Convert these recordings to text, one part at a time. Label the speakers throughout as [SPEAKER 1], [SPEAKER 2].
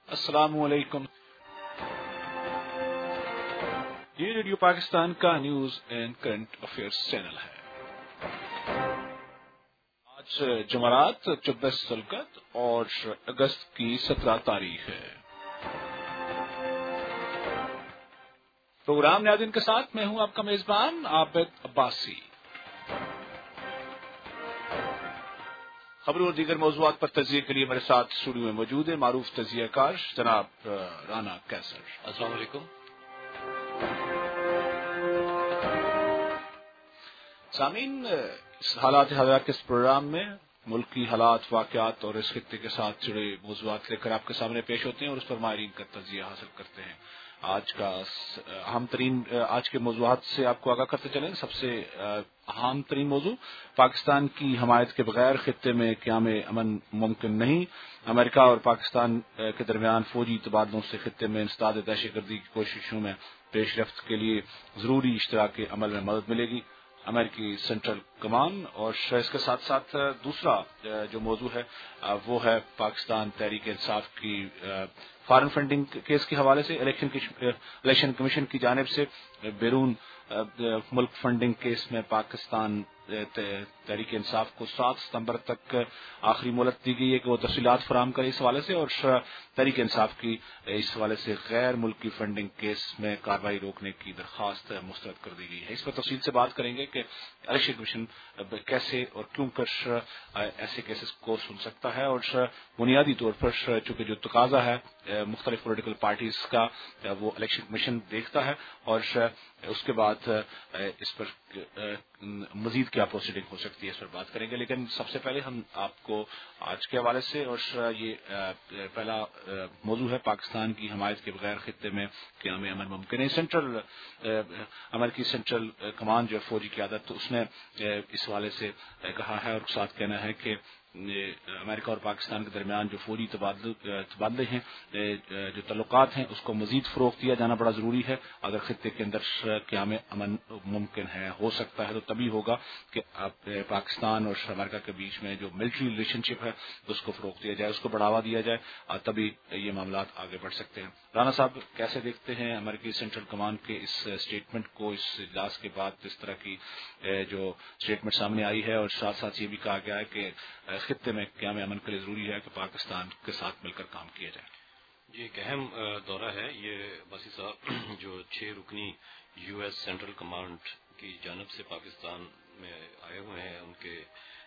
[SPEAKER 1] السلام علیکم. یہ ریڈیو پاکستان کا news and current affairs channel ہے. آج جمعرات 24 ذوالقعدہ اور اگست کی 17 تاریخ ہے. پروگرام ناظرین کے ساتھ میں ہوں آپ کا میزبان عابد عباسی. خبروں اور دیگر موضوعات پر تجزیے کے لیے میرے ساتھ اسٹوڈیو میں موجود ہیں معروف تجزیہ کار جناب رانا کیسر.
[SPEAKER 2] السلام علیکم.
[SPEAKER 1] سامعین، اس حالات حاضرہ کے اس پروگرام میں ملکی حالات، واقعات اور اس خطے کے ساتھ جڑے موضوعات لے کر آپ کے سامنے پیش ہوتے ہیں اور اس پر ماہرین کا تجزیہ حاصل کرتے ہیں. آج کا اہم ترین آج کے موضوعات سے آپ کو آگاہ کرتے چلیں. سب سے اہم ترین موضوع: پاکستان کی حمایت کے بغیر خطے میں قیام امن ممکن نہیں. امریکہ اور پاکستان کے درمیان فوجی تبادلوں سے خطے میں انسداد دہشت گردی کی کوششوں میں پیش رفت کے لیے ضروری اشتراک عمل میں مدد ملے گی. امریکی سینٹرل کمان. اور اس کے ساتھ ساتھ دوسرا جو موضوع ہے وہ ہے پاکستان تحریک انصاف کی فارن فنڈنگ کیس کے حوالے سے الیکشن کمیشن کی جانب سے بیرون ملک فنڈنگ کیس میں پاکستان تحریک انصاف کو 7 ستمبر تک آخری مہلت دی گئی ہے کہ وہ تفصیلات فراہم کرے اس حوالے سے. اور تحریک انصاف کی اس حوالے سے غیر ملکی فنڈنگ کیس میں کارروائی روکنے کی درخواست مسترد کر دی گئی ہے. اس پر تفصیل سے بات کریں گے کہ الیکشن کمیشن کیسے اور کیوں کر ایسے کیسز کو سن سکتا ہے. اور بنیادی طور پر چونکہ جو تقاضا ہے مختلف پولیٹیکل پارٹیز کا وہ الیکشن کمیشن دیکھتا ہے اور اس کے بعد اس پر مزید کیا پروسیڈنگ ہو سکتی ہے اس پر بات کریں گے. لیکن سب سے پہلے ہم آپ کو آج کے حوالے سے، اور یہ پہلا موضوع ہے پاکستان کی حمایت کے بغیر خطے میں قیام امن ممکن ہے. امریکی سینٹرل کمان جو فوجی قیادت اس نے اس حوالے سے کہا ہے اور ساتھ کہنا ہے کہ امریکہ اور پاکستان کے درمیان جو فوجی تبادلے ہیں، جو تعلقات ہیں، اس کو مزید فروغ دیا جانا بڑا ضروری ہے. اگر خطے کے اندر قیام امن ممکن ہے، ہو سکتا ہے، تو تبھی ہوگا کہ پاکستان اور امریکہ کے بیچ میں جو ملٹری ریلیشن شپ ہے اس کو فروغ دیا جائے، اس کو بڑھاوا دیا جائے، تبھی یہ معاملات آگے بڑھ سکتے ہیں. رانا صاحب کیسے دیکھتے ہیں امریکی سینٹرل کمان کے اس اسٹیٹمنٹ کو؟ اس اجلاس کے بعد اس طرح کی جو اسٹیٹمنٹ سامنے آئی ہے اور ساتھ ساتھ یہ بھی کہا گیا ہے کہ خطے میں قیام امن کے لیے ضروری ہے کہ پاکستان کے ساتھ مل کر کام کیا جائے.
[SPEAKER 2] یہ ایک اہم دورہ ہے. یہ باسی صاحب جو 6 رکنی یو ایس سینٹرل کمانڈ کی جانب سے پاکستان میں آئے ہوئے ہیں، ان کے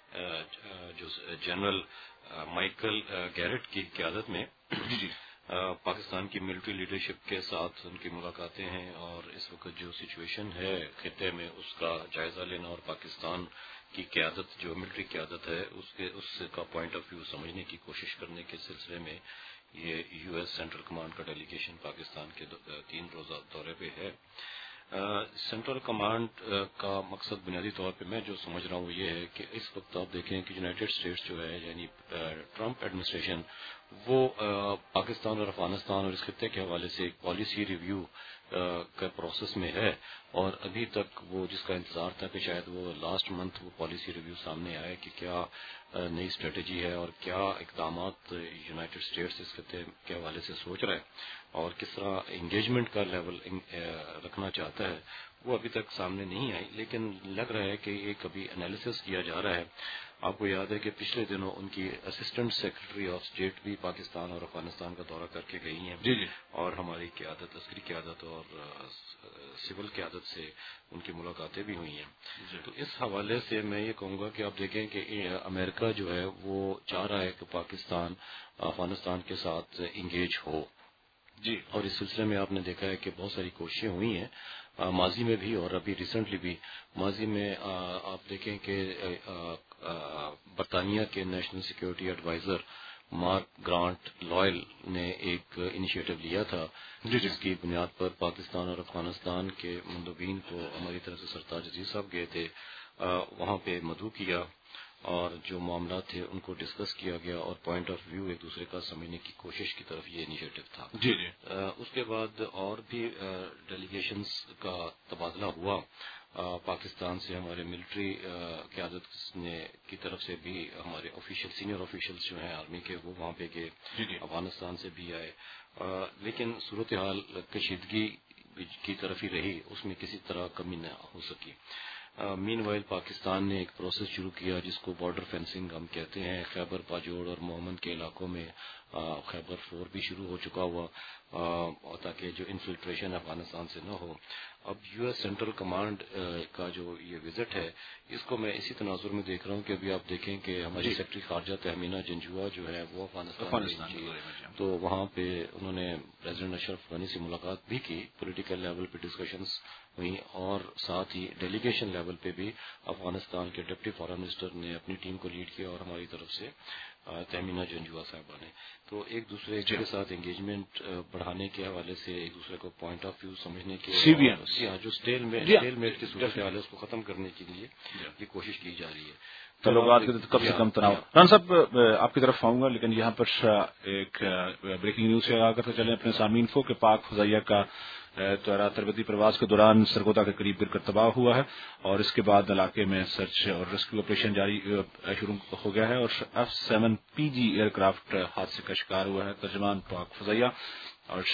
[SPEAKER 2] جو جنرل مائیکل گیرٹ کی قیادت میں پاکستان کی ملٹری لیڈرشپ کے ساتھ ان کی ملاقاتیں ہیں اور اس وقت جو سچویشن ہے خطے میں اس کا جائزہ لینا اور پاکستان کی قیادت جو ملٹری قیادت ہے اس کا پوائنٹ آف ویو سمجھنے کی کوشش کرنے کے سلسلے میں یہ یو ایس سینٹرل کمانڈ کا ڈیلیگیشن پاکستان کے 3 روزہ دورے پہ ہے. سینٹرل کمانڈ کا مقصد بنیادی طور پہ میں جو سمجھ رہا ہوں وہ یہ ہے کہ اس وقت آپ دیکھیں کہ یونائٹڈ اسٹیٹس جو ہے یعنی ٹرمپ ایڈمنسٹریشن وہ پاکستان اور افغانستان اور اس خطے کے حوالے سے ایک پالیسی ریویو کا پروسیس میں ہے اور ابھی تک وہ جس کا انتظار تھا کہ شاید وہ لاسٹ منتھ وہ پالیسی ریویو سامنے آئے کہ کیا نئی اسٹریٹجی ہے اور کیا اقدامات یونائٹڈ اسٹیٹس اس خطے کے حوالے سے سوچ رہا ہے اور کس طرح انگیجمنٹ کا لیول رکھنا چاہتا ہے، وہ ابھی تک سامنے نہیں آئی. لیکن لگ رہا ہے کہ ایک ابھی انالیسس کیا جا رہا ہے. آپ کو یاد ہے کہ پچھلے دنوں ان کی اسسٹنٹ سیکرٹری آف اسٹیٹ بھی پاکستان اور افغانستان کا دورہ کر کے گئی ہیں
[SPEAKER 1] جی
[SPEAKER 2] اور ہماری قیادت، عسکری قیادت اور سول قیادت سے ان کی ملاقاتیں بھی ہوئی ہیں. تو اس حوالے سے میں یہ کہوں گا کہ آپ دیکھیں کہ امریکہ جو ہے وہ چاہ رہا ہے کہ پاکستان افغانستان کے ساتھ انگیج ہو
[SPEAKER 1] جی.
[SPEAKER 2] اور اس سلسلے میں آپ نے دیکھا ہے کہ بہت ساری کوششیں ہوئی ہیں ماضی میں بھی اور ابھی ریسنٹلی بھی. ماضی میں آپ دیکھیں کہ برطانیہ کے national security adviser Mark Grant Lyall نے ایک انیشیٹو لیا تھا جس کی بنیاد پر پاکستان اور افغانستان کے مندوبین کو ہماری طرف سے سرتاج عزیز صاحب گئے تھے، وہاں پہ مدعو کیا اور جو معاملات تھے ان کو ڈسکس کیا گیا اور پوائنٹ آف ویو ایک دوسرے کا سمجھنے کی کوشش کی طرف یہ انیشیٹو تھا.
[SPEAKER 1] جی جی.
[SPEAKER 2] اس کے بعد اور بھی ڈیلیگیشنز کا تبادلہ ہوا پاکستان سے ہمارے ملٹری قیادت کی طرف سے بھی ہمارے سینئر آفیشلز جو ہیں آرمی کے وہ وہاں پہ گئے، افغانستان سے بھی آئے، لیکن صورتحال کشیدگی کی طرف ہی رہی، اس میں کسی طرح کمی نہ ہو سکی۔ مین وائل پاکستان نے ایک پروسیس شروع کیا جس کو بارڈر فینسنگ ہم کہتے ہیں۔ خیبر پاجوڑ اور محمد کے علاقوں میں خیبر 4 بھی شروع ہو چکا ہوا تاکہ جو انفلٹریشن افغانستان سے نہ ہو۔ اب یو ایس سینٹرل کمانڈ کا جو یہ وزٹ ہے اس کو میں اسی تناظر میں دیکھ رہا ہوں کہ ابھی آپ دیکھیں کہ ہماری سیکرٹری خارجہ تحمینہ جنجوعہ جو ہے وہ افغانستان تو وہاں پہ انہوں نے پریزیڈنٹ اشرف غنی سے ملاقات بھی کی، پولیٹیکل لیول پہ ڈسکشنز ہوئی، اور ساتھ ہی ڈیلیگیشن لیول پہ بھی افغانستان کے ڈپٹی فارن منسٹر نے اپنی ٹیم کو لیڈ کیا اور ہماری طرف سے تحمینہ جنجوعہ صاحبہ نے، تو ایک دوسرے کے ساتھ انگیجمنٹ بڑھانے کے حوالے سے ایک دوسرے کو پوائنٹ آف ویو سمجھنے کے جو اسٹیل میٹ کی صورتحال ہے اس کو ختم کرنے کے لیے یہ کوشش کی جا رہی ہے۔
[SPEAKER 1] تعلقات کے کم سے کم تناؤ۔ ران صاحب آپ کی طرف آؤں گا، لیکن یہاں پر ایک بریکنگ نیوز سے آگاہ کرتے چلیں اپنے سامعین کو کہ پاک فضائیہ کا طیارہ تربیتی پرواز کے دوران سرگودا کے قریب گر کر تباہ ہوا ہے، اور اس کے بعد علاقے میں سرچ اور ریسکیو آپریشن جاری شروع ہو گیا ہے، اور F-7PG ایئر کرافٹ حادثے کا شکار ہوا ہے۔ ترجمان پاک فضائیہ اور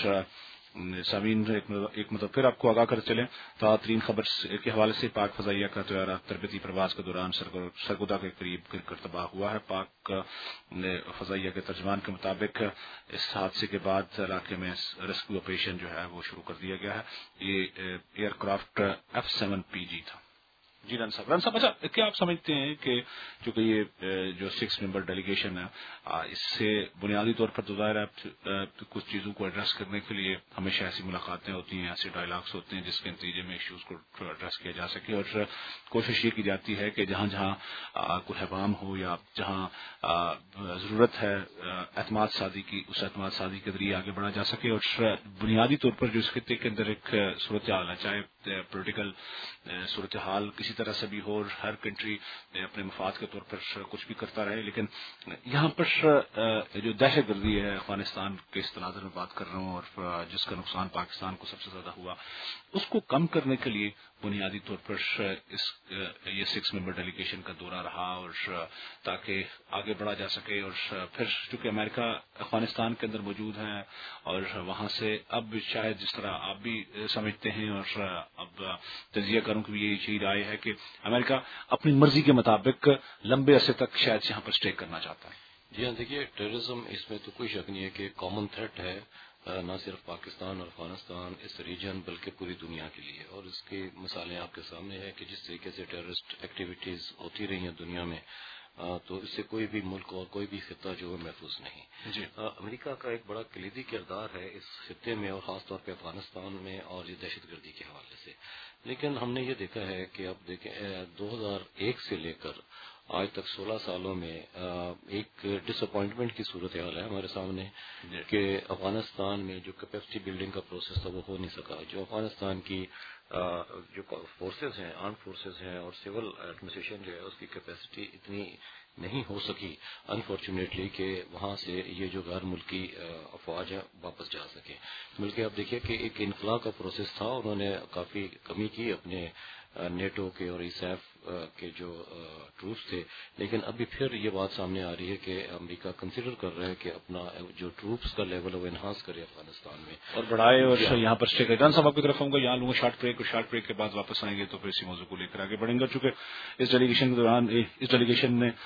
[SPEAKER 1] سامعین ایک مطلب پھر آپ کو آگاہ کر چلیں ترین خبر کے حوالے سے، پاک فضائیہ کا طیارہ تربیتی پرواز کے دوران سرگودا کے قریب گر کر تباہ ہوا ہے۔ پاک فضائیہ کے ترجمان کے مطابق اس حادثے کے بعد علاقے میں ریسکیو آپریشن جو ہے وہ شروع کر دیا گیا ہے۔ یہ ایئر کرافٹ F-7PG تھا۔ جی ران صاحب اچھا کیا آپ سمجھتے ہیں کہ چونکہ یہ جو 6 ممبر ڈیلیگیشن ہے اس سے بنیادی طور پر تو ظاہر ہے کچھ چیزوں کو ایڈریس کرنے کے لیے ہمیشہ ایسی ملاقاتیں ہوتی ہیں، ایسے ڈائلاگس ہوتے ہیں جس کے نتیجے میں ایشوز کو ایڈریس کیا جا سکے، اور کوشش یہ کی جاتی ہے کہ جہاں جہاں کوئی حبام ہو یا جہاں ضرورت ہے اعتماد سازی کی، اس اعتماد سازی کے ذریعے آگے بڑھا جا سکے۔ اور بنیادی طور پر جو اس خطے کے اندر ایک صورتحال ہے، چاہے پولیٹیکل صورتحال کسی طرح سے بھی ہو، اور ہر کنٹری اپنے مفاد کے طور پر کچھ بھی کرتا رہے، لیکن یہاں پر جو دہشت گردی ہے افغانستان کے اس تناظر میں بات کر رہا ہوں، اور جس کا نقصان پاکستان کو سب سے زیادہ ہوا، اس کو کم کرنے کے لیے بنیادی طور پر یہ 6 ممبر ڈیلیگیشن کا دورہ رہا، اور تاکہ آگے بڑھا جا سکے۔ اور پھر چونکہ امریکہ افغانستان کے اندر موجود ہے، اور وہاں سے اب شاید جس طرح آپ بھی سمجھتے ہیں، اور اب تجزیہ کاروں کی بھی یہی رائے ہے کہ امریکہ اپنی مرضی کے مطابق لمبے عرصے تک شاید یہاں پر اسٹے کرنا چاہتا ہے۔
[SPEAKER 2] جی ہاں، دیکھیے ٹیررزم اس میں تو کوئی شک نہیں ہے کہ کامن تھریٹ ہے، نہ صرف پاکستان اور افغانستان اس ریجن بلکہ پوری دنیا کے لیے، اور اس کی مثالیں آپ کے سامنے ہیں کہ جس طریقے سے ٹیررسٹ ایکٹیویٹیز ہوتی رہی ہیں دنیا میں، تو اس سے کوئی بھی ملک اور کوئی بھی خطہ جو ہے محفوظ نہیں۔
[SPEAKER 1] جی
[SPEAKER 2] امریکہ کا ایک بڑا کلیدی کردار ہے اس خطے میں، اور خاص طور پہ افغانستان میں اور یہ دہشت گردی کے حوالے سے۔ لیکن ہم نے یہ دیکھا ہے کہ اب دیکھیں 2001 سے لے کر آج تک 16 سالوں میں ایک ڈس اپوائنٹمنٹ کی صورتحال ہے ہمارے سامنے کہ افغانستان میں جو کیپیسٹی بلڈنگ کا پروسیس تھا وہ ہو نہیں سکا۔ جو افغانستان کی جو فورسز ہیں، آرم فورسز ہیں، اور سول ایڈمنسٹریشن جو ہے اس کی کیپیسٹی اتنی نہیں ہو سکی انفارچونیٹلی کہ وہاں سے یہ جو غیر ملکی افواج ہیں واپس جا سکیں، بلکہ اب دیکھیے کہ ایک انخلا کا پروسیس تھا، انہوں نے کافی کمی کی اپنے نیٹو کے اور ایسیف کے جو ٹروپس تھے، لیکن ابھی پھر یہ بات سامنے آ رہی ہے کہ امریکہ کنسیڈر کر رہا ہے کہ اپنا جو ٹروپس کا لیول ہے وہ انہانس کرے افغانستان میں
[SPEAKER 1] اور بڑھائے، اور یہاں پر اسٹے کرے۔ ران صاحب آپ کی طرف آؤں گا، یہاں لوں گا شارٹ بریک، اور شارٹ بریک کے بعد واپس آئیں گے تو پھر اسی موضوع کو لے کر آگے بڑھیں گے۔ چونکہ اس ڈیلیگیشن کے دوران اس ڈیلیگیشن نے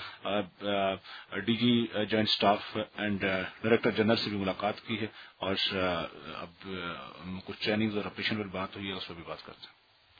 [SPEAKER 1] D G joint staff and director general سے بھی ملاقات کی ہے، اور اب کچھ ٹریننگ اور آپریشن پر بات ہوئی ہے، اس پر بھی بات کرتے ہیں۔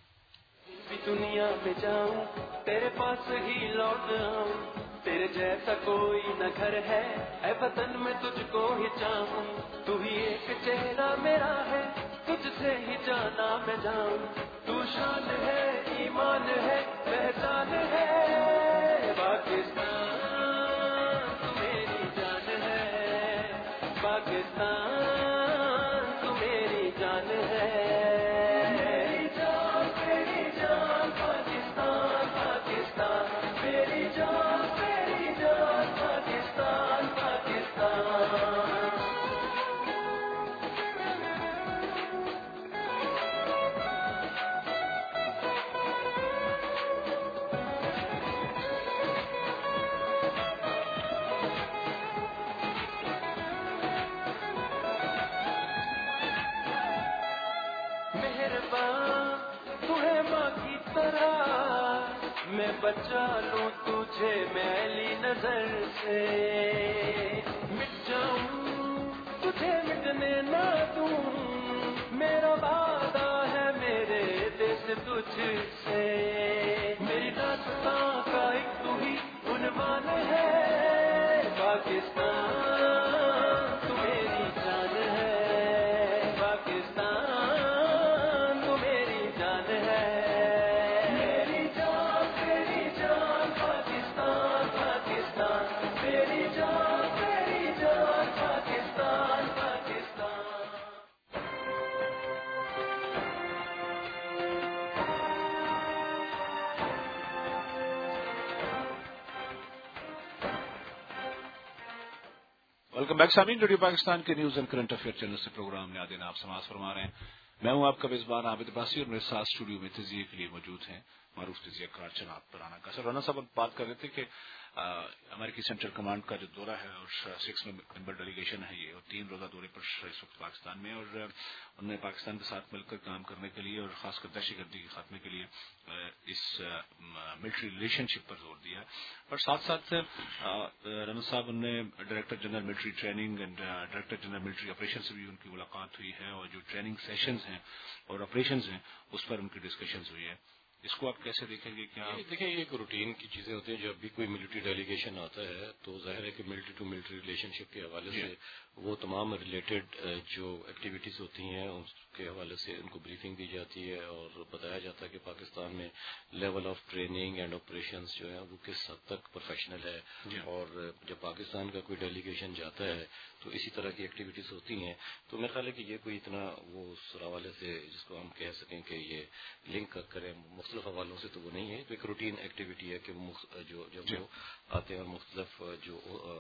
[SPEAKER 3] دنیا میں جاؤں تیرے پاس ہی لوٹ آؤں، تیرے جیسا کوئی نہ گھر ہے، اے وطن میں تجھ کو ہی چاہوں، تو ہی ایک چہرہ میرا ہے، تجھ سے ہی جانا میں جاؤں، تو شان ہے، ایمان ہے، پہچان ہے، پاکستان تو میری جان ہے، پاکستان تو میری جان ہے، बचा लूं तुझे मैली नजर से, मिट जाऊं तुझे मिटने ना दूं, मेरा वादा है मेरे देश तुझसे, मेरी दास्तां का एक तू ही उन्वान है, पाकिस्तान तू मेरी जान है, पाकिस्तान तू मेरी जान है, मेरी जान पाकिस्तान, पाकिस्तान मेरी जान पाकिस्तान, पाकिस्तान।
[SPEAKER 1] वेलकम बैक सामीन, रेडियो पाकिस्तान के news and current affair channel से प्रोग्राम में आदिन आप समाज फरमा रहे हैं। मैं हूं आपका मेजबान आबिद अब्बासी और मेरे साथ स्टूडियो में तजिए के लिए मौजूद हैं मारूफ तजिया कार जनाब राना का। सर, राना साहब बात कर रहे थे कि अमेरिकी सेंट्रल कमांड का जो दौरा है और 6 मेंबर डेलीगेशन है ये, और 3 रोजा दौरे पर इस वक्त पाकिस्तान में, और उन्होंने पाकिस्तान के साथ मिलकर काम करने के लिए और खासकर दहशतगर्दी के खात्मे के लिए इस मिलिट्री रिलेशनशिप पर जोर दिया। और साथ साथ राना साहब उन्होंने director general military training and director general military operation से भी उनकी मुलाकात हुई है, और जो ट्रेनिंग सेशंस हैं और ऑपरेशंस हैं उस पर उनकी डिस्कशंस हुई है। इसको आप कैसे देखेंगे? क्या
[SPEAKER 2] देखिए, ये एक रूटीन की चीजें होती हैं। जब भी कोई मिलिट्री डेलीगेशन आता है तो जाहिर है कि मिलिट्री टू मिलिट्री रिलेशनशिप के हवाले से वो तमाम रिलेटेड जो एक्टिविटीज होती हैं उसके हवाले से उनको ब्रीफिंग दी जाती है और बताया जाता है कि पाकिस्तान में level of training and operations जो है वो किस हद तक प्रोफेशनल है, और जब पाकिस्तान का कोई डेलीगेशन जाता है तो इसी तरह की एक्टिविटीज होती हैं। तो मेरा ख्याल है कि ये कोई इतना वो उस हवाले से जिसको हम कह सकें कि ये लिंक करें मुख्तलिफ हवालों से, तो वो नहीं है। तो एक रूटीन एक्टिविटी है कि जब वो आते हैं और मुख्तलिफ जो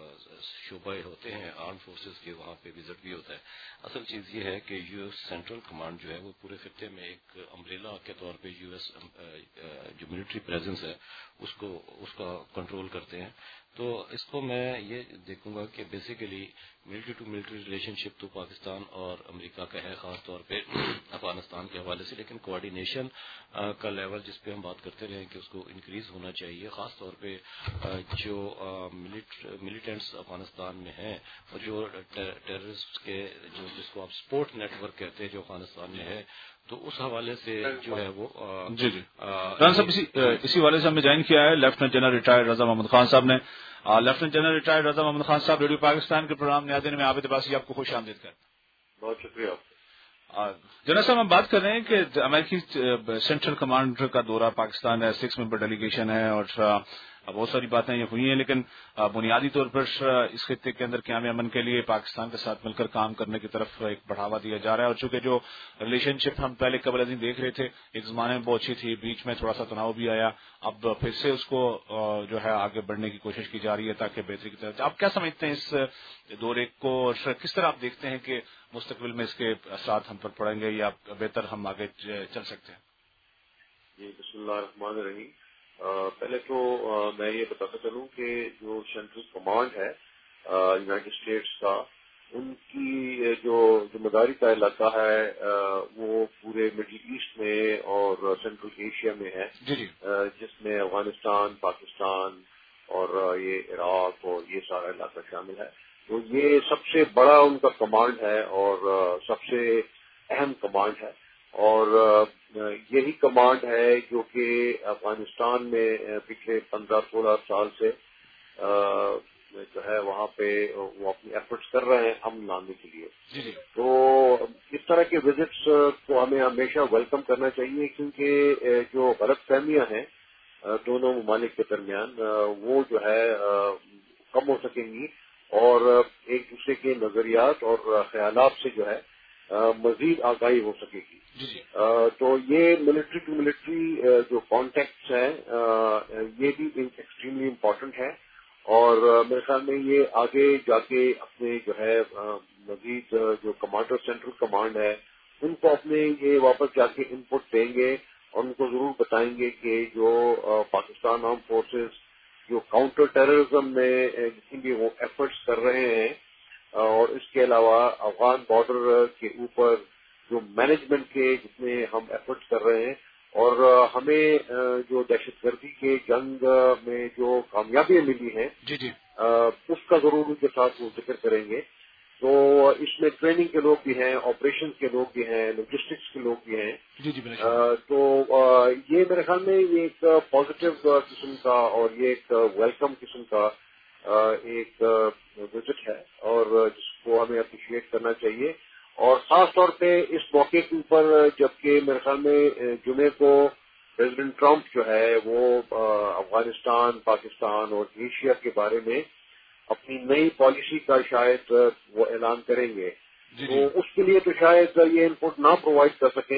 [SPEAKER 2] शोबे होते हैं आर्म फोर्सेस के, वहाँ पे विजिट भी होता है। असल चीज ये है कि यूएस सेंट्रल कमांड जो है वो पूरे खित्ते में एक अम्ब्रेला के तौर पे यूएस जो मिलिट्री प्रेजेंस है उसका कंट्रोल करते हैं। तो इसको मैं ये देखूंगा कि basically military to military relationship तो पाकिस्तान और अमेरिका का है, खास तौर पे अफगानिस्तान के हवाले से, लेकिन कोऑर्डिनेशन का लेवल जिस पे हम बात करते रहे कि उसको इंक्रीज होना चाहिए, खास तौर पे जो मिलिटेंट्स अफगानिस्तान में हैं और जो टेररिस्ट के जो जिसको आप सपोर्ट नेटवर्क कहते हैं जो अफगानिस्तान में है, तो उस हवाले से जो है वो
[SPEAKER 1] जी राना साहब इसी वाले से हमने ज्वाइन किया है lieutenant general retired Raza Mohammad Khan साहब ने। Lieutenant general retired Raza Mohammad Khan साहब, रेडियो पाकिस्तान के प्रोग्राम न्यादिन में आबिद अब्बासी आपको खुश आमदीद करते हैं।
[SPEAKER 4] बहुत शुक्रिया।
[SPEAKER 1] जनरल साहब, हम बात कर रहे हैं कि अमेरिकी सेंट्रल कमांड का दौरा पाकिस्तान है, 6 मेंबर डेलीगेशन है और बहुत सारी बातें ये हुई हैं, लेकिन बुनियादी तौर पर इस खित्ते के अंदर क़याम अमन के लिए पाकिस्तान के साथ मिलकर काम करने की तरफ एक बढ़ावा दिया जा रहा है। और चूंकि जो रिलेशनशिप हम पहले कबल देख रहे थे एक जमाने में बहुत अच्छी थी, बीच में थोड़ा सा तनाव भी आया, अब फिर से उसको जो है आगे बढ़ने की कोशिश की जा रही है ताकि बेहतरी की तरफ। आप क्या समझते हैं इस दौरे को, और किस तरह आप देखते हैं कि मुस्तकबिल में इसके असरात हम पर पड़ेंगे या बेहतर हम आगे चल सकते हैं?
[SPEAKER 4] जी, बिस्मिल्लाहिर्रहमानिर्रहीम। पहले तो मैं ये बताता चलूं कि जो सेंट्रल कमांड है यूनाइटेड स्टेट्स का, उनकी जो जिम्मेदारी का इलाका है वो पूरे मिडिल ईस्ट में और सेंट्रल एशिया में है, जिसमें अफगानिस्तान, पाकिस्तान और ये इराक और ये सारा इलाका शामिल है। तो ये सबसे बड़ा उनका कमांड है और सबसे अहम कमांड है, और यही कमांड है जो कि अफगानिस्तान में पिछले 15-16 साल से जो है वहाँ पे वो अपनी एफर्ट्स कर रहे हैं अमन लाने के लिए। तो इस तरह के विजिट्स को हमें हमेशा वेलकम करना चाहिए, क्योंकि जो गलतफहमियां हैं दोनों ममालिक के दरमियान वो जो है कम हो सकेंगी और एक दूसरे के नजरियात और ख्यालात से जो है मजीद आगाही हो सकेगी। तो ये मिलिट्री टू मिलिट्री जो कॉन्टेक्ट्स हैं ये भी एक्सट्रीमली इम्पोर्टेंट है, और मेरे ख्याल में ये आगे जाके अपने जो है मजीद जो कमांडर सेंट्रल कमांड है उनको अपने ये वापस जाके इनपुट देंगे और उनको जरूर बताएंगे कि जो पाकिस्तान आर्म फोर्सेस जो काउंटर टेररिज्म में जितनी भी वो एफर्ट्स कर रहे हैं, और इसके अलावा अफगान बॉर्डर के ऊपर जो मैनेजमेंट के जितने हम एफर्ट्स कर रहे हैं اور ہمیں جو دہشت گردی کے جنگ میں جو کامیابیاں ملی ہیں
[SPEAKER 1] جی جی
[SPEAKER 4] اس کا ضرور ان کے ساتھ وہ ذکر کریں گے. تو اس میں ٹریننگ کے لوگ بھی ہیں, آپریشن کے لوگ بھی ہیں, لاجسٹکس کے لوگ بھی ہیں.
[SPEAKER 1] جی جی
[SPEAKER 4] تو یہ میرے خیال میں یہ ایک پازیٹیو قسم کا اور یہ ایک ویلکم قسم کا ایک وزٹ ہے اور جس کو ہمیں اپریشیٹ کرنا چاہیے. اور خاص طور پہ اس موقع کے اوپر جبکہ میرے خیال میں جمعے کو پریزیڈنٹ ٹرمپ جو ہے وہ افغانستان, پاکستان اور ایشیا کے بارے میں اپنی نئی پالیسی کا شاید وہ اعلان کریں گے. تو اس کے لیے تو شاید یہ انپٹ نہ پرووائڈ کر سکیں,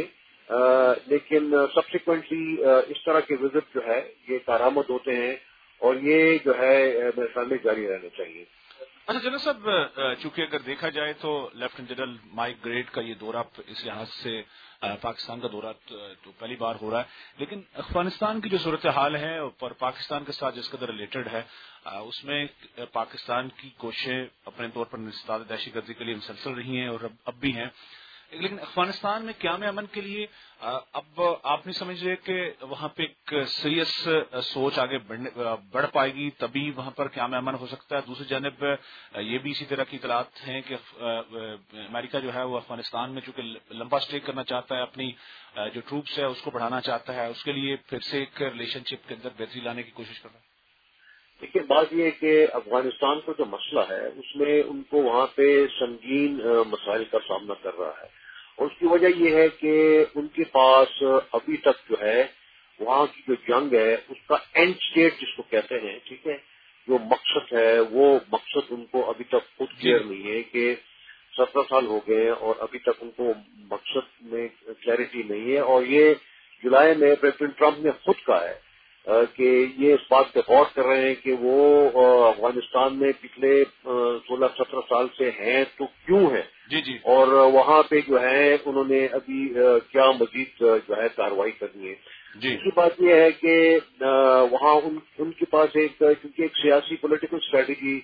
[SPEAKER 4] لیکن سبسیکوینٹلی اس طرح کے وزٹ جو ہے یہ کارآمد ہوتے ہیں اور یہ جو ہے میرے خیال میں جاری رہنا چاہیے.
[SPEAKER 1] اچھا جنرل صاحب, چونکہ اگر دیکھا جائے تو لیفٹیننٹ جنرل مائک گریڈ کا یہ دورہ اس لحاظ سے پاکستان کا دورہ تو پہلی بار ہو رہا ہے, لیکن افغانستان کی جو صورتحال ہے اور پاکستان کے ساتھ جس قدر ریلیٹڈ ہے اس میں پاکستان کی کوششیں اپنے طور پر انسداد دہشت گردی کے لیے مسلسل رہی ہیں اور اب بھی ہیں, لیکن افغانستان میں قیام امن کے لیے اب آپ نہیں سمجھ رہے کہ وہاں پہ ایک سیریس سوچ آگے بڑھ پائے گی تبھی وہاں پر قیام امن ہو سکتا ہے. دوسری جانب یہ بھی اسی طرح کی اطلاعات ہیں کہ امریکہ جو ہے وہ افغانستان میں چونکہ لمبا اسٹے کرنا چاہتا ہے, اپنی جو ٹروپس ہے اس کو بڑھانا چاہتا ہے, اس کے لیے پھر سے ایک ریلیشن شپ کے اندر بہتری لانے کی کوشش کر رہا ہے.
[SPEAKER 4] دیکھیے بات یہ ہے کہ افغانستان کا جو مسئلہ ہے اس میں ان کو وہاں پہ سنگین مسائل کا سامنا کر رہا ہے, اور اس کی وجہ یہ ہے کہ ان کے پاس ابھی تک جو ہے وہاں کی جو جنگ ہے اس کا اینڈ اسٹیٹ جس کو کہتے ہیں, ٹھیک ہے, جو مقصد ہے وہ مقصد ان کو ابھی تک خود کلیئر نہیں ہے کہ 17 سال ہو گئے ہیں اور ابھی تک ان کو مقصد میں کلیئرٹی نہیں ہے. اور یہ جولائی میں پریزیڈنٹ ٹرمپ نے خود کہا ہے کہ یہ اس بات پہ غور کر رہے ہیں کہ وہ افغانستان میں پچھلے 16-17 سال سے ہیں تو کیوں ہیں,
[SPEAKER 1] جی جی, اور
[SPEAKER 4] وہاں پہ جو ہے انہوں نے ابھی کیا مزید جو ہے کارروائی کرنی ہے. دوسری بات یہ ہے کہ وہاں ان کے پاس چونکہ ایک سیاسی پولیٹیکل اسٹریٹجی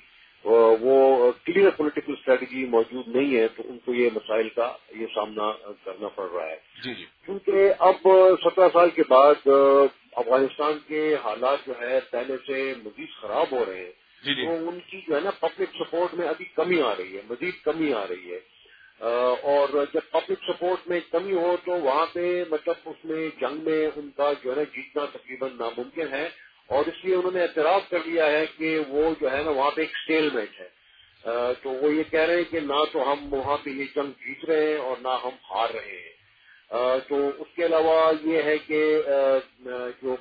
[SPEAKER 4] وہ کلیئر پولیٹیکل اسٹریٹجی موجود نہیں ہے, تو ان کو یہ مسائل کا یہ سامنا کرنا پڑ رہا ہے.
[SPEAKER 1] جی جی,
[SPEAKER 4] کیونکہ اب 17 سال کے بعد افغانستان کے حالات جو ہے پہلے سے مزید خراب ہو رہے ہیں. تو ان کی جو ہے نا پبلک سپورٹ میں ابھی کمی آ رہی ہے, مزید کمی آ رہی ہے. اور جب پبلک سپورٹ میں کمی ہو تو وہاں پہ مطلب اس میں جنگ میں ان کا جو ہے نا جیتنا تقریباً ناممکن ہے, اور اس لیے انہوں نے اعتراف کر لیا ہے کہ وہ جو ہے نا وہاں پہ ایک اسٹیل میٹ ہے. تو وہ یہ کہہ رہے ہیں کہ نہ تو ہم وہاں پہ یہ جنگ جیت رہے ہیں اور نہ ہم ہار رہے ہیں. تو اس کے علاوہ یہ ہے کہ جو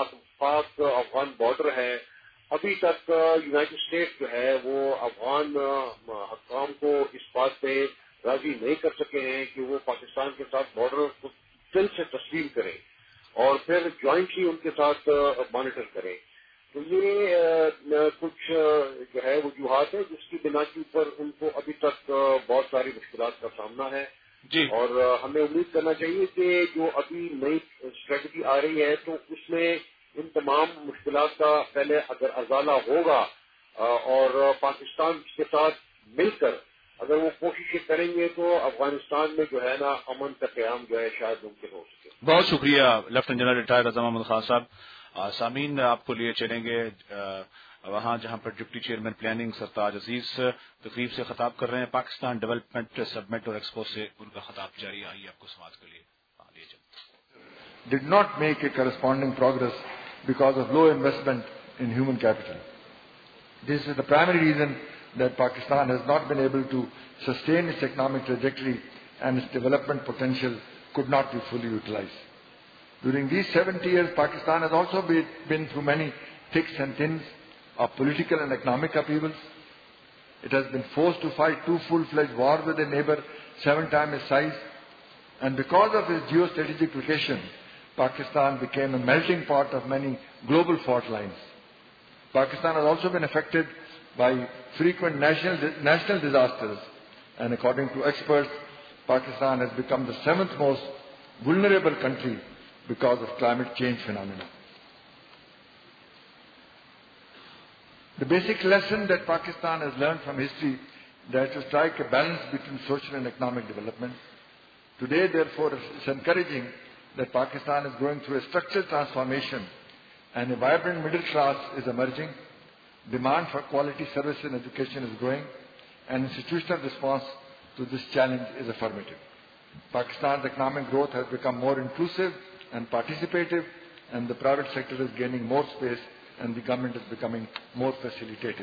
[SPEAKER 4] پاک افغان بارڈر ہے ابھی تک یونائٹڈ اسٹیٹس جو ہے وہ افغان حکام کو اس بات پہ راضی نہیں کر سکے ہیں کہ وہ پاکستان کے ساتھ بارڈر کو دل سے تسلیم کریں اور پھر جوائنٹلی ان کے ساتھ مانیٹر کریں. تو یہ کچھ جو ہے وجوہات ہے جس کی بنا کے اوپر ان کو ابھی تک بہت ساری مشکلات کا سامنا ہے.
[SPEAKER 1] جی,
[SPEAKER 4] اور ہمیں امید کرنا چاہیے کہ جو ابھی نئی اسٹریٹجی آ رہی ہے تو اس میں ان تمام مشکلات کا پہلے اگر ازالہ ہوگا اور پاکستان کے ساتھ مل کر اگر وہ کوششیں کریں گے تو افغانستان میں جو ہے نا امن کا قیام جو ہے شاید ممکن ہو سکے.
[SPEAKER 1] بہت شکریہ lieutenant general retire Azam Mohammad Khan صاحب. سامعین آپ کو لیے چلیں گے وہاں جہاں پر deputy chairman planning Sartaj Aziz تقریب سے خطاب کر رہے ہیں. پاکستان ڈیولپمنٹ سبمٹ اور ایکسپو سے ان کا خطاب جاری. آئیے آپ کو سماعت کے لیے
[SPEAKER 5] did not make a corresponding progress because of low investment in human capital. This is the primary reason that Pakistan has not been able to sustain its economic trajectory and its development potential could not be fully utilized. During these 70 years, Pakistan has also been through many thicks and thins of political and economic upheavals. It has been forced to fight 2 full-fledged wars with a neighbor 7 times its size. And because of its geostrategic location, Pakistan became a melting pot of many global fault lines. Pakistan has also been affected by frequent national disasters, and according to experts, Pakistan has become the 7th most vulnerable country because of climate change phenomena. The basic lesson that Pakistan has learned from history that to strike a balance between social and economic development. Today, therefore, it's encouraging that Pakistan is going through a structural transformation and a vibrant middle class is emerging. Demand for quality service and education is growing, and institutional response to this challenge is affirmative. Pakistan's economic growth has become more inclusive and participative, and the private sector is gaining more space, and the government is becoming more facilitative.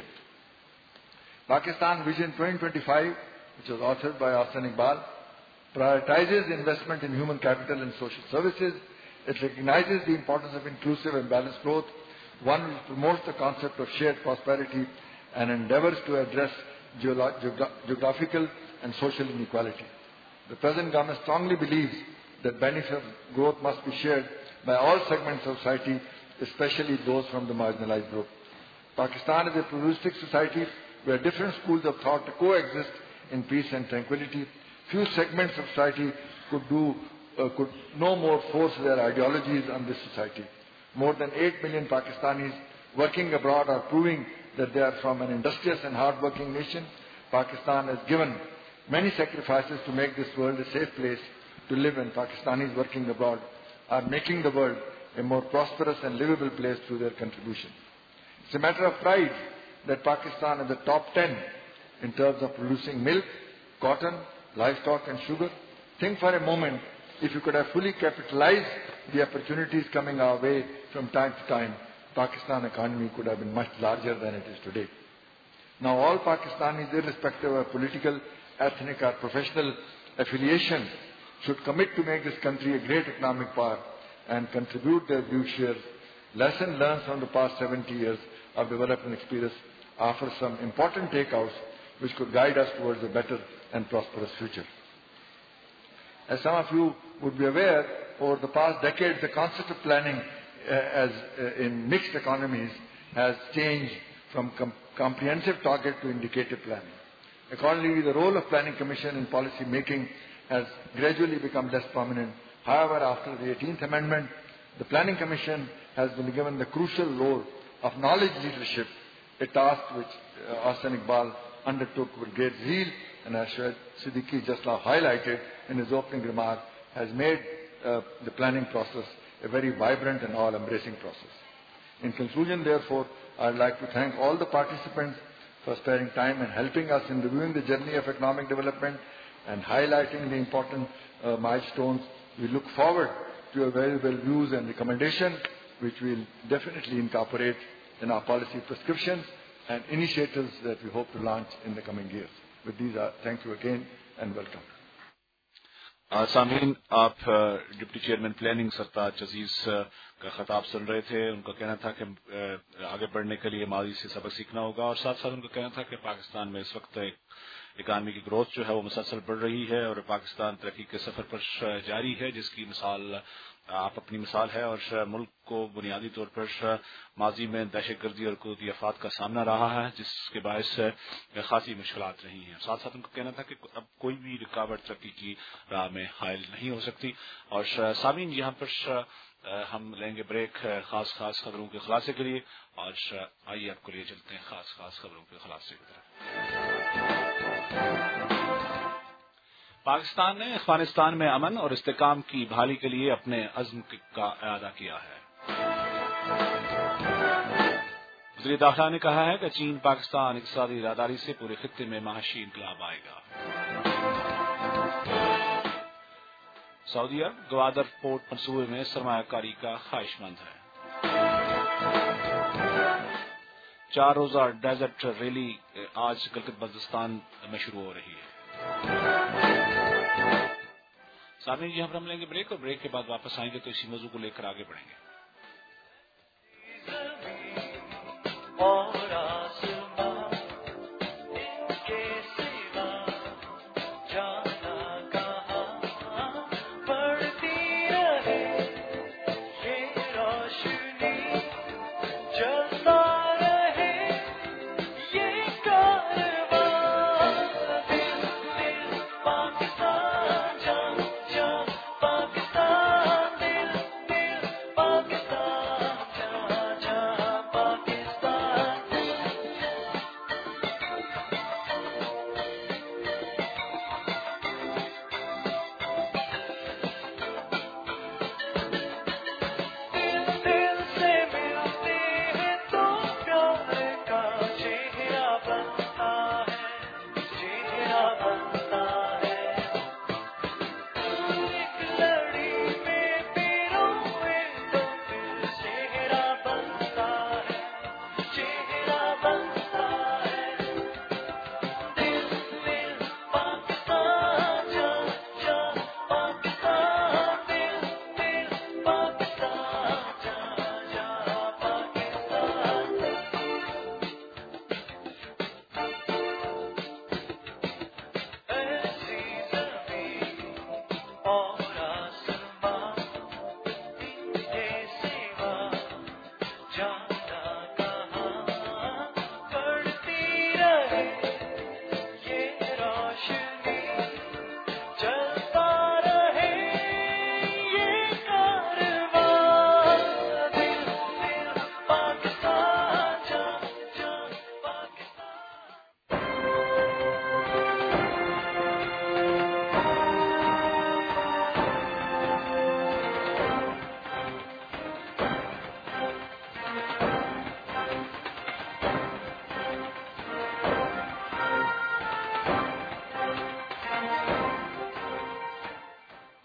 [SPEAKER 5] Pakistan Vision 2025, which was authored by Ahsan Iqbal, prioritizes investment in human capital and social services. It recognizes the importance of inclusive and balanced growth, one which promotes the concept of shared prosperity and endeavors to address geographical and social inequality. The present government strongly believes that benefits of growth must be shared by all segments of society, especially those from the marginalized group. Pakistan is a pluralistic society where different schools of thought coexist in peace and tranquility. Few segments of society could no more force their ideologies on this society. More than 8 million Pakistanis working abroad are proving that they are from an industrious and hard-working nation. Pakistan has given many sacrifices to make this world a safe place to live, and Pakistanis working abroad are making the world a more prosperous and livable place through their contribution. It's a matter of pride that Pakistan is the top 10 in terms of producing milk, cotton, livestock and sugar. Think for a moment, if you could have fully capitalized the opportunities coming our way from time to time, Pakistan economy could have been much larger than it is today. Now all Pakistanis, irrespective of political, ethnic or professional affiliation, should commit to make this country a great economic power and contribute their due shares. Lesson learned from the past 70 years of development experience offer some important takeouts which could guide us towards a better and prosperous future. As some of you would be aware, over the past decade, the concept of planning in mixed economies has changed from comprehensive target to indicative planning. Accordingly, the role of Planning Commission in policy making has gradually become less prominent. However, after the 18th Amendment, the Planning Commission has been given the crucial role of knowledge leadership, a task which Ahsan Iqbal undertook with great zeal, and as Shahid Siddiqui just now highlighted in his opening remark, has made the planning process a very vibrant and all-embracing process. In conclusion, therefore, I would like to thank all the participants for sparing time and helping us in reviewing the journey of economic development and highlighting the important milestones. We look forward to your valuable views and recommendations, which we will definitely incorporate in our policy prescriptions and initiatives that we hope to launch in the coming years. With these, thank you again and welcome.
[SPEAKER 1] सामीन, आप deputy chairman planning Sartaj Aziz का खिताब सुन रहे थे। उनका कहना था कि आगे बढ़ने के लिए माजी से सबक सीखना होगा, और साथ साथ उनका कहना था कि पाकिस्तान में इस वक्त इकानमी की ग्रोथ जो है वो मुसलसल बढ़ रही है और पाकिस्तान तरक्की के सफर पर जारी है, जिसकी मिसाल आप अपनी मिसाल है। और मुल्क को बुनियादी तौर पर माजी में दहशतगर्दी और कुदरती आफात का सामना रहा है, जिसके बायस खासी मुश्किलात रही हैं। साथ साथ उनका कहना था कि अब कोई भी रुकावट तरक्की की राह में हायल नहीं हो सकती। और सामीन, यहाँ पर हम लेंगे ब्रेक खास खबरों के खुलासे के लिए, और आइए आपको लिए चलते हैं खास खबरों के खुलासे की तरफ। पाकिस्तान ने अफगानिस्तान में अमन और इस्तेकाम की बहाली के लिए अपने अज़्म का इरादा किया है। वज़ीर दाखिला ने कहा है कि चीन पाकिस्तान इक़्तिसादी इरादारी से पूरे खित्ते में माशी इनकलाब आएगा। सऊदी अरब गवादर पोर्ट मंसूबे में सरमायाकारी का ख्वाहिशमंद है। 4 रोजा डेजर्ट रैली आज गिलगित बल्तिस्तान में शुरू हो रही है। सामने जी हम लेंगे ब्रेक, और ब्रेक के बाद वापस आएंगे तो इसी मौजू को लेकर आगे बढ़ेंगे।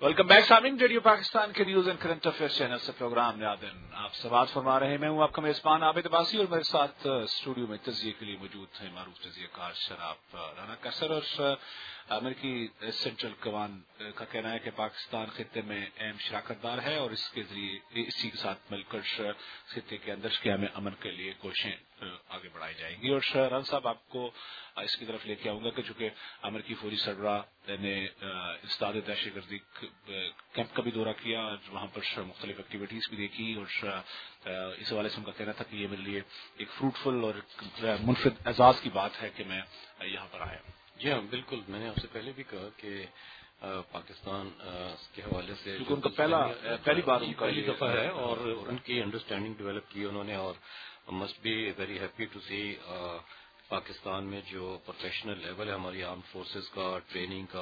[SPEAKER 1] वेलकम बैक सामिन, रेडियो पाकिस्तान के news and current affairs channel से प्रोग्राम यादन आप समात फरमा रहे हैं। मैं हूं आपका मेजबान आबिद अब्बासी और मेरे साथ स्टूडियो में तजिए के लिए मौजूद हैं मारूफ तजिएकार शराब राना कसर। और अमेरिकी सेंट्रल कमांड का कहना है कि पाकिस्तान खित्ते में अहम शराकतदार है और इसके जरिए इसी के साथ मिलकर खित्ते के अंदर क़याम अमन के लिए कोशिशें आगे बढ़ाई जाएंगी। और राना साहब, आपको इसकी तरफ लेके आऊंगा कि चूंकि अमेरिकी फौजी सरबराह ने इंसदाद दहशतगर्दी कैंप का भी दौरा किया और वहां पर मुख्तलिफ एक्टिविटीज भी देखी, और इस हवाले से उनका कहना था कि ये मेरे लिए एक फ्रूटफुल और मुनफिद एजाज की बात है कि मैं यहाँ पर आया।
[SPEAKER 2] जी हाँ, बिल्कुल। मैंने आपसे पहले भी कहा कि पाकिस्तान के हवाले से
[SPEAKER 1] उनका पहली
[SPEAKER 2] दफा है और उनकी अंडरस्टैंडिंग डेवलप की उन्होंने, और must be very happy to see Pakistan में जो प्रोफेशनल लेवल है हमारी आर्म फोर्सेस का, ट्रेनिंग का,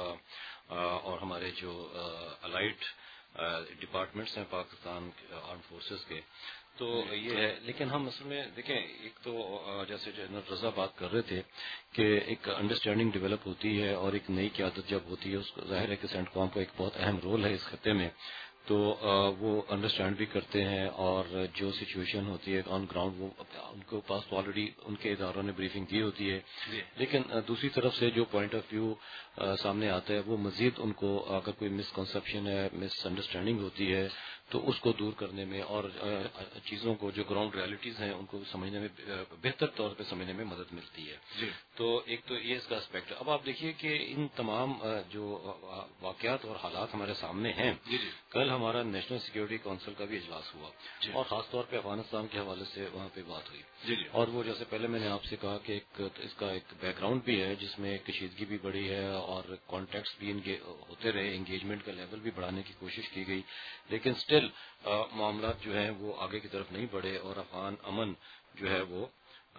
[SPEAKER 2] और हमारे जो अलाइड डिपार्टमेंट्स हैं पाकिस्तान आर्म फोर्सेस के, तो ये है। लेकिन हम असल में देखें, एक तो जैसे जनरल रजा बात कर रहे थे कि एक अंडरस्टैंडिंग डेवलप होती है और एक नई क़यादत जब होती है, उसको जाहिर है कि सेंटकॉम का एक बहुत अहम रोल है इस खत्ते में, तो वो अंडरस्टैंड भी करते हैं और जो सिचुएशन होती है ऑन ग्राउंड वो उनके पास ऑलरेडी उनके इदारों ने ब्रीफिंग दी होती है। लेकिन दूसरी तरफ से जो पॉइंट ऑफ व्यू सामने आता है वो मजीद उनको, अगर कोई मिसकंसेप्शन है, मिसअंडरस्टैंडिंग होती है, तो उसको दूर करने में और चीज़ों को जो ग्राउंड रियलिटीज़ हैं उनको समझने में, बेहतर तौर पे समझने में मदद मिलती है। तो एक तो ये इसका एस्पेक्ट है। अब आप देखिए कि इन तमाम जो वाक़यात और हालात हमारे सामने हैं, कल हमारा नेशनल सिक्योरिटी काउंसिल का भी इजलास हुआ और ख़ासतौर पर अफगानिस्तान के हवाले से वहाँ पे बात हुई, और वो जैसे पहले मैंने आपसे कहा कि इसका एक बैकग्राउंड भी है जिसमें कशीदगी भी बढ़ी है और कॉन्टेक्ट्स भी होते रहे, एंगेजमेंट का लेवल भी बढ़ाने की कोशिश की गई, लेकिन स्टिल मामला जो है वो आगे की तरफ नहीं बढ़े और अफगान अमन जो है वो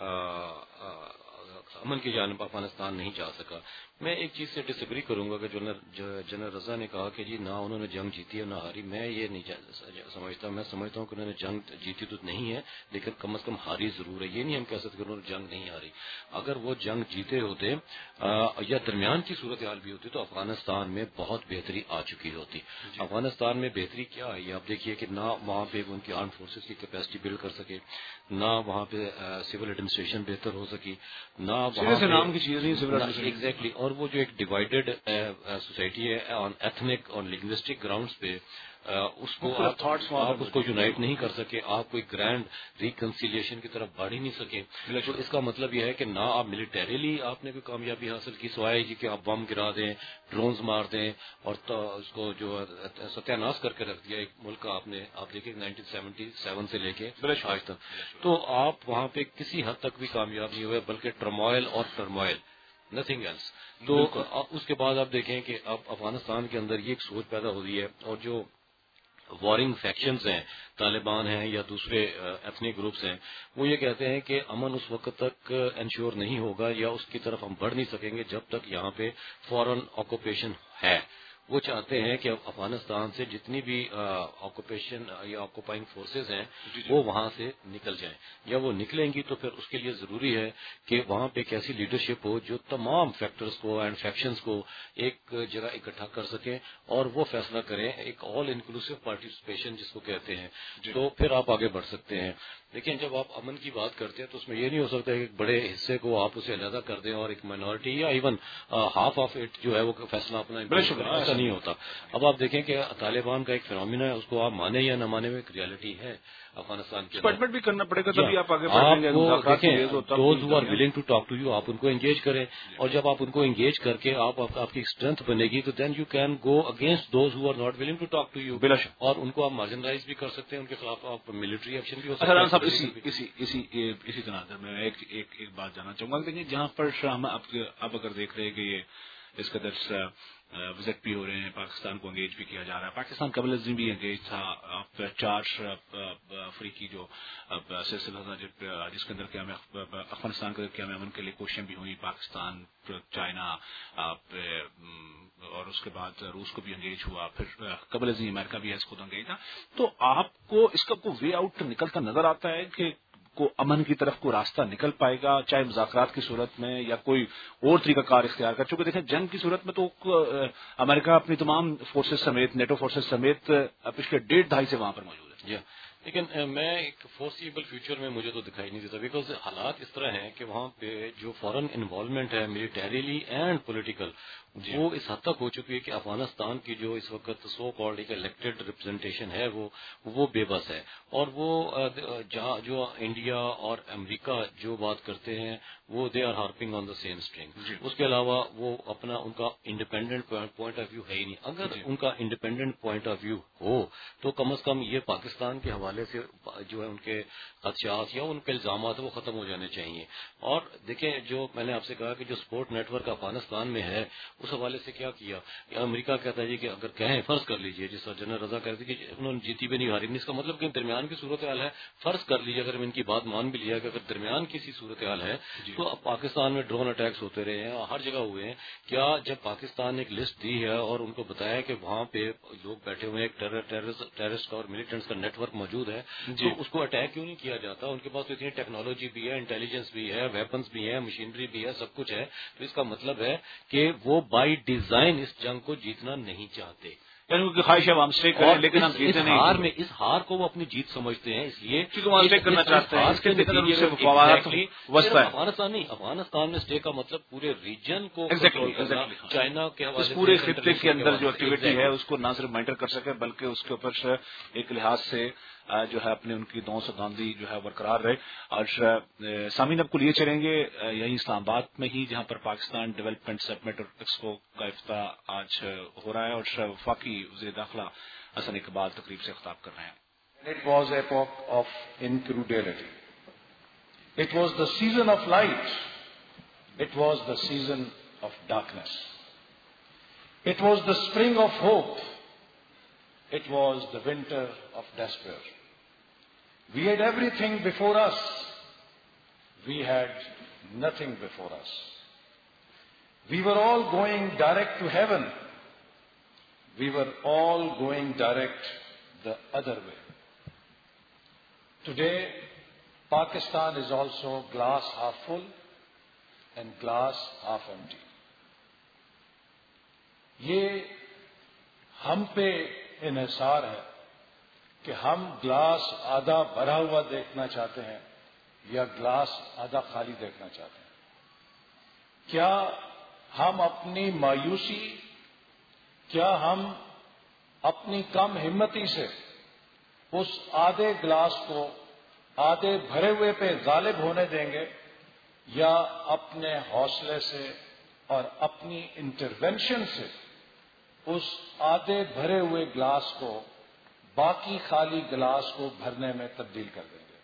[SPEAKER 2] अमन की जानिब अफगानिस्तान नहीं जा सका। मैं एक चीज़ से डिसएग्री करूंगा कि जनरल रजा ने कहा कि जी ना उन्होंने जंग जीती है ना हारी। मैं ये नहीं समझता। मैं समझता हूँ कि उन्होंने जंग जीती तो नहीं है, लेकिन कम से कम हारी जरूर है। ये नहीं हम कह सकते कि उन्होंने जंग नहीं हारी। अगर वो जंग जीते होते या दरमियान की सूरत हाल भी होती तो अफगानिस्तान में बहुत बेहतरी आ चुकी होती। अफगानिस्तान में बेहतरी क्या आई? आप देखिए कि ना वहाँ पे उनकी आर्म फोर्सेज की कैपेसिटी बिल्ड कर सके, ना वहाँ पे सिविल एडमिनिस्ट्रेशन बेहतर हो सकी, ना वहाँ
[SPEAKER 1] नाम की चीज नहीं
[SPEAKER 2] एग्जैक्टली। और वो जो एक डिवाइडेड सोसाइटी है ऑन एथनिक और लिंग्विस्टिक ग्राउंड्स पे, उसको आप उसको यूनाइट नहीं कर सके, आप कोई ग्रैंड रिकंसिलिएशन की तरफ बढ़ ही नहीं सके। तो इसका मतलब यह है कि ना आप मिलिटरीली आपने कोई कामयाबी हासिल की, सिवाय कि आप बम गिरा दें, ड्रोन्स मार दें और तो उसको जो सत्यानाश करके रख दिया एक मुल्क का। आप देखिए 1977 से लेके आज तक, तो आप वहाँ पे किसी हद तक भी कामयाब नहीं हुए, बल्कि टर्मोइल और टर्मोइल, नथिंग एल्स। तो उसके बाद आप देखें कि अब अफगानिस्तान के अंदर ये एक सोच पैदा हो रही है, और जो वॉरिंग फैक्शंस हैं, तालिबान हैं या दूसरे एथनिक ग्रुप्स हैं, वो ये कहते हैं कि अमन उस वक्त तक इंश्योर नहीं होगा या उसकी तरफ हम बढ़ नहीं सकेंगे जब तक यहाँ पे फॉरेन ऑक्यूपेशन है। वो चाहते हैं कि अफगानिस्तान से जितनी भी ऑक्यूपेशन या ऑक्यूपाइंग फोर्सेस हैं वो वहां से निकल जाएं, या वो निकलेंगी तो फिर उसके लिए जरूरी है कि वहां पे एक ऐसी लीडरशिप हो जो तमाम फैक्टर्स को एंड फैक्शंस को एक जगह इकट्ठा कर सके और वो फैसला करें, एक ऑल इंक्लूसिव पार्टिसिपेशन जिसको कहते हैं, तो फिर आप आगे बढ़ सकते हैं। लेकिन जब आप अमन की बात करते हैं तो उसमें ये नहीं हो सकता कि एक बड़े हिस्से को आप उसे अलहदा कर दें और एक माइनॉरिटी या इवन हाफ ऑफ इट जो है वो फैसला अपना, ऐसा नहीं होता। अब आप देखें कि तालिबान का एक फिनोमिना है, उसको आप माने या न माने में एक रियलिटी है अफगानिस्तान के अंदर।
[SPEAKER 1] भी करना पड़ेगा तभी आप आगे
[SPEAKER 2] बढ़ेंगे। Those who are willing to talk to you, आप उनको एंगेज करें, और जब आप उनको एंगेज करके आपकी स्ट्रेंथ बनेगी तो then you can go against those who are not willing to talk to you, और उनको आप मार्जिनलाइज भी कर सकते हैं, उनके खिलाफ आप मिलिट्री एक्शन भी हो सकता है।
[SPEAKER 1] इसी तनाज़ुर में मैं एक बात जानना चाहूंगा। देखिए, जहाँ पर हम अब अगर देख रहे हैं कि ये इस कदर विजिट भी हो रहे हैं, पाकिस्तान को एंगेज भी किया जा रहा है, पाकिस्तान कबल भी एंगेज था। 4 अफ्रीकी जो सिलसिला था जिसके अंदर क्या अफगानिस्तान के क्या अमन के लिए कोशिशें भी हुई, पाकिस्तान, चाइना और उसके बाद रूस को भी एंगेज हुआ, फिर कबल अमेरिका भी है खुद एंगेज था। तो आपको इसका कोई वे आउट निकलता नजर आता है कि کو امن کی طرف کوئی راستہ نکل پائے گا، چاہے مذاکرات کی صورت میں یا کوئی اور طریقہ کار اختیار کر؟ چونکہ دیکھیں جنگ کی صورت میں تو امریکہ اپنی تمام فورسز سمیت، نیٹو فورسز سمیت پچھلے 1.5 سے وہاں پر موجود ہے.
[SPEAKER 2] لیکن میں ایک فورسیبل فیوچر میں مجھے تو دکھائی نہیں دیتا، بیکاز حالات اس طرح ہیں کہ وہاں پہ جو فورن انوالومنٹ ہے ملیٹریلی اینڈ پولیٹیکل وہ اس حد تک ہو چکی ہے کہ افغانستان کی جو اس وقت سو کالڈ ایک الیکٹڈ ریپرزنٹیشن ہے وہ بے بس ہے. اور وہ جو انڈیا اور امریکہ جو بات کرتے ہیں وہ they are harping on the same string. اس کے علاوہ وہ اپنا ان کا انڈیپینڈنٹ پوائنٹ آف ویو ہے ہی نہیں. اگر ان کا انڈیپینڈنٹ پوائنٹ آف ویو ہو تو کم از کم یہ پاکستان کے حوالے سے جو ہے ان کے خدشات یا ان کے الزامات وہ ختم ہو جانے چاہیے. اور دیکھیں جو میں نے آپ سے کہا کہ جو سپورٹ نیٹ ورک افغانستان میں ہے اس حوالے سے کیا کیا امریکہ کہتا ہے جی کہ اگر کہیں فرض کر لیجئے جس طرح جنرل رضا کہتے کہ انہوں نے جیتی بھی نہیں ہاری نہیں، اس کا مطلب کہ درمیان کی صورتحال ہے. فرض کر لیجیے اگر ان کی بات مان بھی لیا کہ اگر درمیان کی سی صورتحال ہے تو اب پاکستان میں ڈرون اٹیکس ہوتے رہے ہیں ہر جگہ ہوئے ہیں. کیا جب پاکستان نے ایک لسٹ دی ہے اور ان کو بتایا کہ وہاں پہ لوگ بیٹھے ہوئے ہیں ٹیررسٹ اور ملیٹنٹس کا نیٹ ورک موجود ہے تو اس کو اٹیک کیوں نہیں کیا جاتا؟ ان کے پاس تو اتنی ٹیکنالوجی بھی ہے، انٹیلیجنس بھی ہے، ویپنس بھی ہے، مشینری بھی ہے، سب کچھ ہے. تو اس کا مطلب ہے کہ وہ بائی ڈیزائن اس جنگ کو جیتنا نہیں چاہتے.
[SPEAKER 1] یعنی خواہش ہے ہم اسٹے کریں لیکن ہم جیتے نہیں.
[SPEAKER 2] اس ہار کو وہ اپنی جیت سمجھتے ہیں، اس لیے
[SPEAKER 1] کرنا چاہتے ہیں.
[SPEAKER 2] افغانستان میں اسٹے کا مطلب پورے ریجن کو
[SPEAKER 1] چائنا کے حوالے پورے خطے کے اندر جو ایکٹیویٹی ہے اس کو نہ صرف مانیٹر کر سکے بلکہ اس کے اوپر ایک لحاظ سے جو ہے اپنے ان کی دو سداندی جو ہے برقرار رہے. اور سامعین اب کو لیے چلیں گے یہی اسلام آباد میں ہی جہاں پر پاکستان ڈیولپمنٹ سبمٹ اور ایکسپو کا افتتاح آج ہو رہا ہے اور وفاقی وزیر داخلہ حسن اقبال تقریب سے خطاب کر رہے ہیں.
[SPEAKER 6] It was an epoch of incredulity. It was the season of light. It was the season of darkness. It was the spring of hope. It was the winter of despair. We had everything before us. We had nothing before us. We were all going direct to heaven. We were all going direct the other way. Today, Pakistan is also glass half full and glass half empty. یہ ہم پہ انحصار ہے کہ ہم glass آدھا بھرا ہوا دیکھنا چاہتے ہیں یا گلاس آدھا خالی دیکھنا چاہتے ہیں. کیا ہم اپنی مایوسی، کیا ہم اپنی کم ہمتی سے اس آدھے گلاس کو آدھے بھرے ہوئے پہ غالب ہونے دیں گے یا اپنے حوصلے سے اور اپنی انٹرونشن سے اس آدھے بھرے ہوئے گلاس کو باقی خالی گلاس کو بھرنے میں تبدیل کر دیں گے؟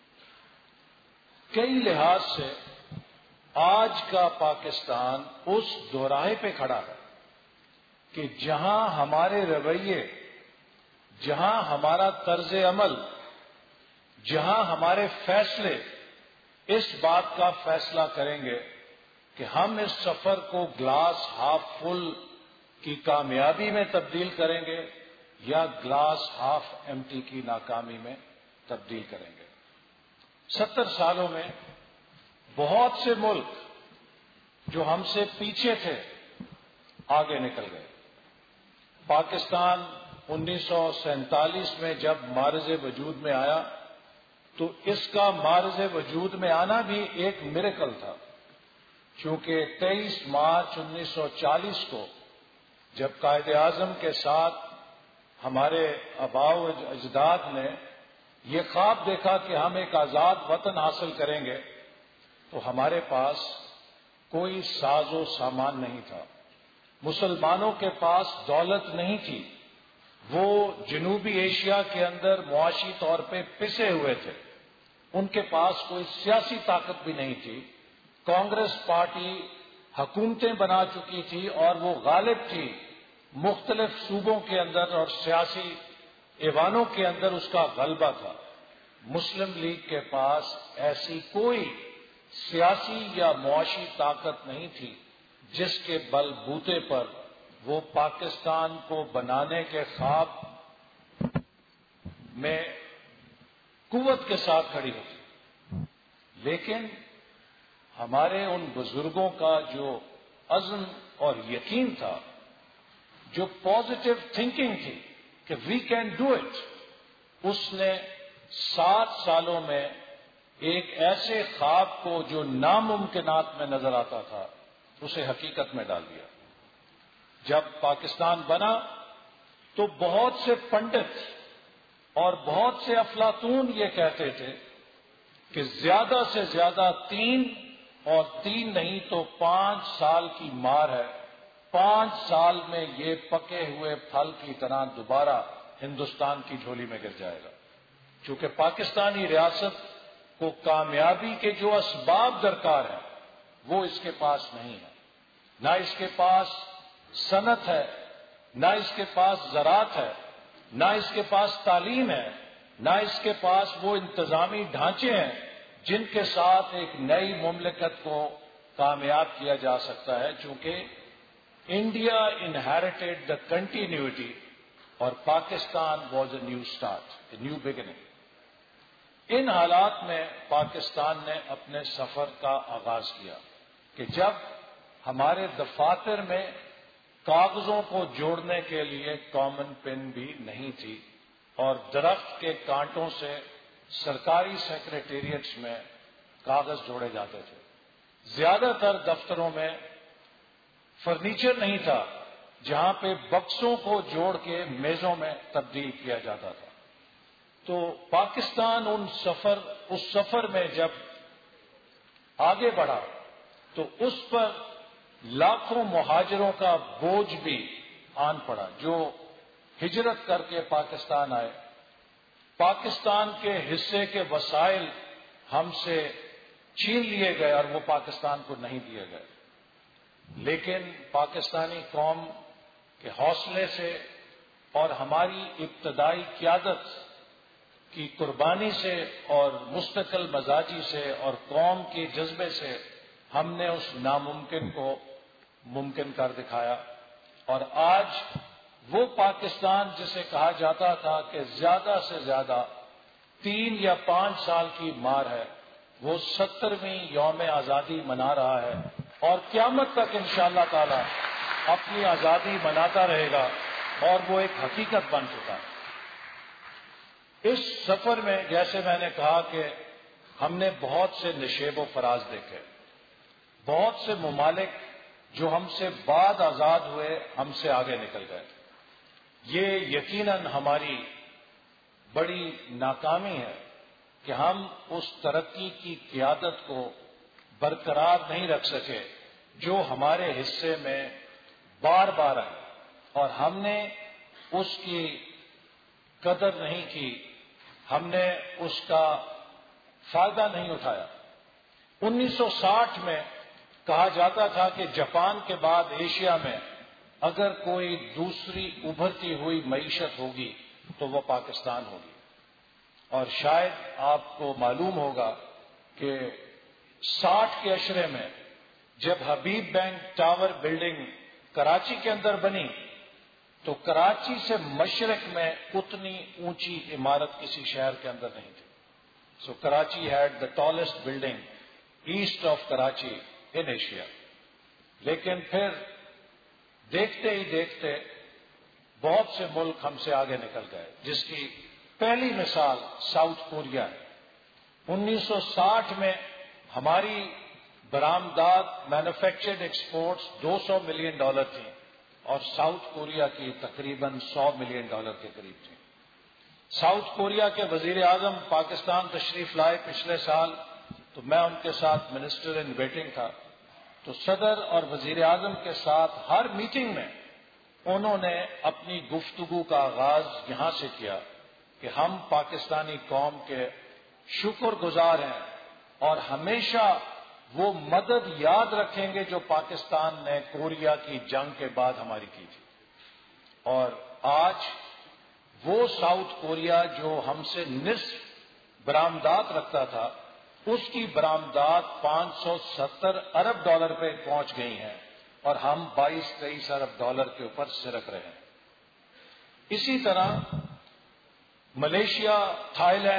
[SPEAKER 6] کئی لحاظ سے آج کا پاکستان اس دوراہے پہ کھڑا ہے کہ جہاں ہمارے رویے، جہاں ہمارا طرز عمل، جہاں ہمارے فیصلے اس بات کا فیصلہ کریں گے کہ ہم اس سفر کو گلاس ہاف فل کی کامیابی میں تبدیل کریں گے یا گلاس ہاف ایمٹی کی ناکامی میں تبدیل کریں گے. 70 سالوں میں بہت سے ملک جو ہم سے پیچھے تھے آگے نکل گئے. پاکستان 1947 میں جب معرض وجود میں آیا تو اس کا معرض وجود میں آنا بھی ایک میریکل تھا، چونکہ 23 مارچ 1940 کو جب قائد اعظم کے ساتھ ہمارے آباء و اجداد نے یہ خواب دیکھا کہ ہم ایک آزاد وطن حاصل کریں گے تو ہمارے پاس کوئی ساز و سامان نہیں تھا، مسلمانوں کے پاس دولت نہیں تھی، وہ جنوبی ایشیا کے اندر معاشی طور پہ پسے ہوئے تھے، ان کے پاس کوئی سیاسی طاقت بھی نہیں تھی. کانگریس پارٹی حکومتیں بنا چکی تھی اور وہ غالب تھی مختلف صوبوں کے اندر اور سیاسی ایوانوں کے اندر اس کا غلبہ تھا. مسلم لیگ کے پاس ایسی کوئی سیاسی یا معاشی طاقت نہیں تھی جس کے بل بوتے پر وہ پاکستان کو بنانے کے خواب میں قوت کے ساتھ کھڑی ہوتی. لیکن ہمارے ان بزرگوں کا جو عزم اور یقین تھا، جو پازیٹو تھنکنگ تھی کہ وی کین ڈو اٹ، اس نے 7 سالوں میں ایک ایسے خواب کو جو ناممکنات میں نظر آتا تھا اسے حقیقت میں ڈال دیا۔ جب پاکستان بنا تو بہت سے پنڈت اور بہت سے افلاطون یہ کہتے تھے کہ زیادہ سے زیادہ 3 اور 3 نہیں تو 5 سال کی مار ہے، 5 سال میں یہ پکے ہوئے پھل کی طرح دوبارہ ہندوستان کی جھولی میں گر جائے گا۔ چونکہ پاکستانی ریاست کو کامیابی کے جو اسباب درکار ہیں وہ اس کے پاس نہیں ہے، نہ اس کے پاس صنعت ہے، نہ اس کے پاس زراعت ہے، نہ اس کے پاس تعلیم ہے، نہ اس کے پاس وہ انتظامی ڈھانچے ہیں جن کے ساتھ ایک نئی مملکت کو کامیاب کیا جا سکتا ہے، چونکہ انڈیا انہیریٹڈ دا کنٹینیوٹی اور Pakistan was a new start, a new beginning. ان حالات میں پاکستان نے اپنے سفر کا آغاز کیا کہ جب ہمارے دفاتر میں کاغذوں کو جوڑنے کے لیے کامن پن بھی نہیں تھی اور درخت کے کانٹوں سے سرکاری سیکریٹریٹس میں کاغذ جوڑے جاتے تھے۔ زیادہ تر دفتروں میں فرنیچر نہیں تھا جہاں پہ بکسوں کو جوڑ کے میزوں میں تبدیل کیا جاتا تھا۔ تو پاکستان اس سفر میں جب آگے بڑھا تو اس پر لاکھوں مہاجروں کا بوجھ بھی آن پڑا جو ہجرت کر کے پاکستان آئے۔ پاکستان کے حصے کے وسائل ہم سے چھین لیے گئے اور وہ پاکستان کو نہیں دیے گئے، لیکن پاکستانی قوم کے حوصلے سے اور ہماری ابتدائی قیادت کی قربانی سے اور مستقل مزاجی سے اور قوم کے جذبے سے ہم نے اس ناممکن کو ممکن کر دکھایا، اور آج وہ پاکستان جسے کہا جاتا تھا کہ زیادہ سے زیادہ 3 یا 5 سال کی مار ہے، وہ 70ویں یوم آزادی منا رہا ہے اور قیامت تک انشاءاللہ تعالی اپنی آزادی مناتا رہے گا، اور وہ ایک حقیقت بن چکا ہے۔ اس سفر میں جیسے میں نے کہا کہ ہم نے بہت سے نشیب و فراز دیکھے، بہت سے ممالک جو ہم سے بعد آزاد ہوئے ہم سے آگے نکل گئے۔ یہ یقیناً ہماری بڑی ناکامی ہے کہ ہم اس ترقی کی قیادت کو برقرار نہیں رکھ سکے جو ہمارے حصے میں بار بار آئی، اور ہم نے اس کی قدر نہیں کی، ہم نے اس کا فائدہ نہیں اٹھایا۔ 1960 میں کہا جاتا تھا کہ جاپان کے بعد ایشیا میں اگر کوئی دوسری ابھرتی ہوئی معیشت ہوگی تو وہ پاکستان ہوگی، اور شاید آپ کو معلوم ہوگا کہ 60 کے عشرے میں جب Habib bank tower building Karachi کے اندر بنی تو کراچی سے مشرق میں اتنی اونچی عمارت کسی شہر کے اندر نہیں تھی۔ So Karachi had the tallest building east of Karachi in Asia. لیکن پھر دیکھتے ہی دیکھتے بہت سے ملک ہم سے آگے نکل گئے، جس کی پہلی مثال ساؤتھ کوریا ہے۔ 1960 میں ہماری برآمدات مینوفیکچرڈ ایکسپورٹس $200 ملین تھیں اور ساؤتھ کوریا کی تقریباً $100 ملین کے قریب تھی۔ ساؤتھ کوریا کے وزیر اعظم پاکستان تشریف لائے پچھلے سال، تو میں ان کے ساتھ منسٹر ان ویٹنگ تھا، تو صدر اور وزیر اعظم کے ساتھ ہر میٹنگ میں انہوں نے اپنی گفتگو کا آغاز یہاں سے کیا کہ ہم پاکستانی قوم کے شکر گزار ہیں اور ہمیشہ وہ مدد یاد رکھیں گے جو پاکستان نے کوریا کی جنگ کے بعد ہماری کی تھی۔ اور آج وہ ساؤتھ کوریا جو ہم سے نصف برآمدات رکھتا تھا، اس کی برآمدات $570 ارب پہ پہنچ گئی ہیں اور ہم $22-23 ارب کے اوپر سرک رہے ہیں۔ اسی طرح Malaysia, Thailand,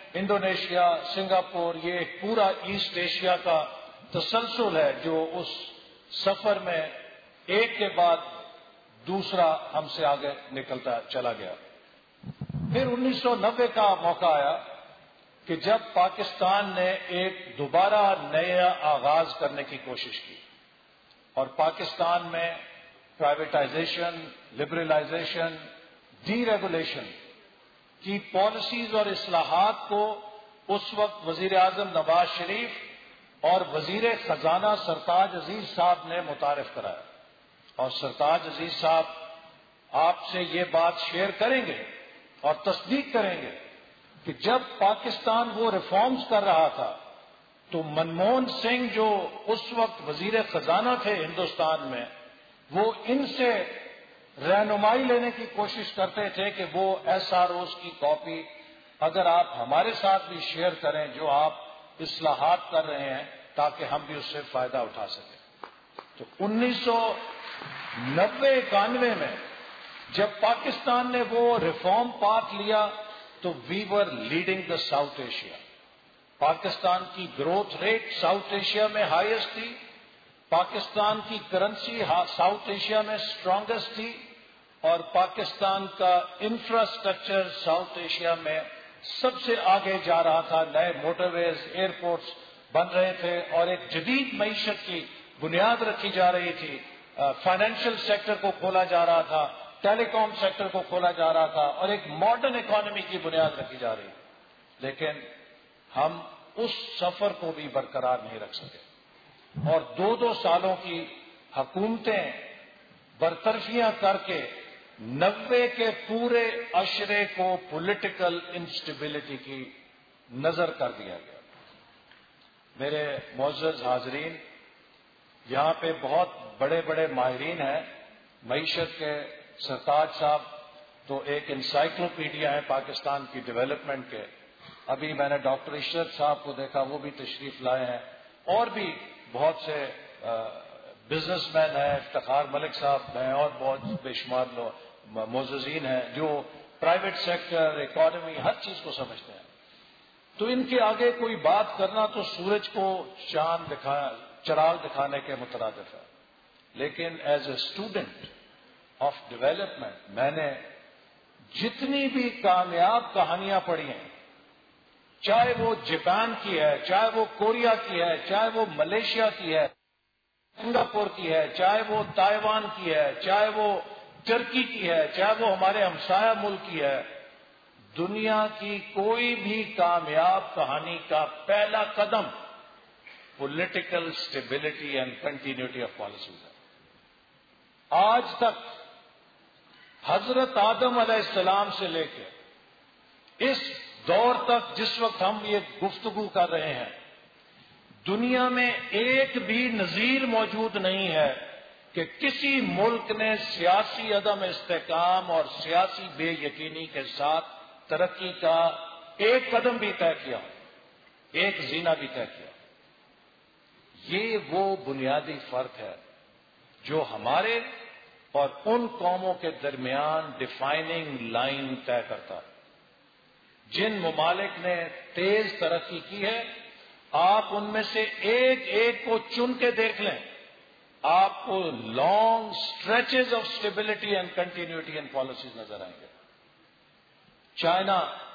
[SPEAKER 6] Indonesia, Singapore, یہ ایک پورا ایسٹ ایشیا کا تسلسل ہے جو اس سفر میں ایک کے بعد دوسرا ہم سے آگے نکلتا چلا گیا۔ پھر 1990 کا موقع آیا کہ جب پاکستان نے ایک دوبارہ نیا آغاز کرنے کی کوشش کی اور پاکستان میں پرائیویٹائزیشن، لبرلائزیشن، ڈی ریگولیشن کی پالیسیز اور اصلاحات کو اس وقت وزیر اعظم نواز شریف اور وزیر خزانہ سرتاج عزیز صاحب نے متعارف کرایا، اور سرتاج عزیز صاحب آپ سے یہ بات شیئر کریں گے اور تصدیق کریں گے کہ جب پاکستان وہ ریفارمز کر رہا تھا تو منموہن سنگھ جو اس وقت وزیر خزانہ تھے ہندوستان میں، وہ ان سے رہنمائی لینے کی کوشش کرتے تھے کہ وہ ایس آر اوز کی کاپی اگر آپ ہمارے ساتھ بھی شیئر کریں جو آپ اصلاحات کر رہے ہیں تاکہ ہم بھی اس سے فائدہ اٹھا سکیں۔ تو 1990-91 میں جب پاکستان نے وہ ریفارم پاتھ لیا تو we were leading the South Asia. Pakistan کی گروتھ ریٹ ساؤتھ ایشیا میں ہائیسٹ تھی، پاکستان کی کرنسی ساؤتھ ایشیا میں اسٹرانگسٹ تھی، اور پاکستان کا انفراسٹرکچر ساؤتھ ایشیا میں سب سے آگے جا رہا تھا۔ نئے موٹر ویز، ایئرپورٹس بن رہے تھے اور ایک جدید معیشت کی بنیاد رکھی جا رہی تھی۔ فائنینشیل سیکٹر کو کھولا جا رہا تھا، ٹیلی کام سیکٹر کو کھولا جا رہا تھا اور ایک ماڈرن اکانومی کی بنیاد رکھی جا رہی تھی، لیکن ہم اس سفر کو بھی برقرار نہیں رکھ سکے اور 2 سالوں کی حکومتیں برطرفیاں کر کے 90 کے پورے عشرے کو پولیٹیکل انسٹیبلٹی کی نظر کر دیا گیا۔ میرے معزز حاضرین، یہاں پہ بہت بڑے بڑے ماہرین ہیں معیشت کے۔ سرتاج صاحب تو ایک انسائکلوپیڈیا ہے پاکستان کی ڈیولپمنٹ کے۔ ابھی میں نے ڈاکٹر عشرت صاحب کو دیکھا، وہ بھی تشریف لائے ہیں، اور بھی بہت سے بزنس مین ہیں، افتخار ملک صاحب ہیں، اور بہت بے شمار معززین ہیں جو پرائیویٹ سیکٹر، اکانومی، ہر چیز کو سمجھتے ہیں۔ تو ان کے آگے کوئی بات کرنا تو سورج کو چراغ دکھانے کے مترادف ہے، لیکن as a student of development میں نے جتنی بھی کامیاب کہانیاں پڑھی ہیں، چاہے وہ جاپان کی ہے، چاہے وہ کوریا کی ہے، چاہے وہ ملیشیا کی ہے، سنگاپور کی ہے، چاہے وہ تائیوان کی ہے، چاہے وہ ترکی کی ہے، چاہے وہ ہمارے ہمسایہ ملک کی ہے، دنیا کی کوئی بھی کامیاب کہانی کا پہلا قدم political stability and continuity of policies ہے۔ آج تک حضرت آدم علیہ السلام سے لے کے اس دور تک جس وقت ہم یہ گفتگو کر رہے ہیں، دنیا میں ایک بھی نظیر موجود نہیں ہے کہ کسی ملک نے سیاسی عدم استحکام اور سیاسی بے یقینی کے ساتھ ترقی کا ایک قدم بھی طے کیا، ایک زینہ بھی طے کیا۔ یہ وہ بنیادی فرق ہے جو ہمارے اور ان قوموں کے درمیان ڈیفائننگ لائن طے کرتا ہے۔ جن ممالک نے تیز ترقی کی ہے، آپ ان میں سے ایک ایک کو چن کے دیکھ لیں، آپ کو long stretches of stability and continuity and policies نظر آئیں گے۔ چائنا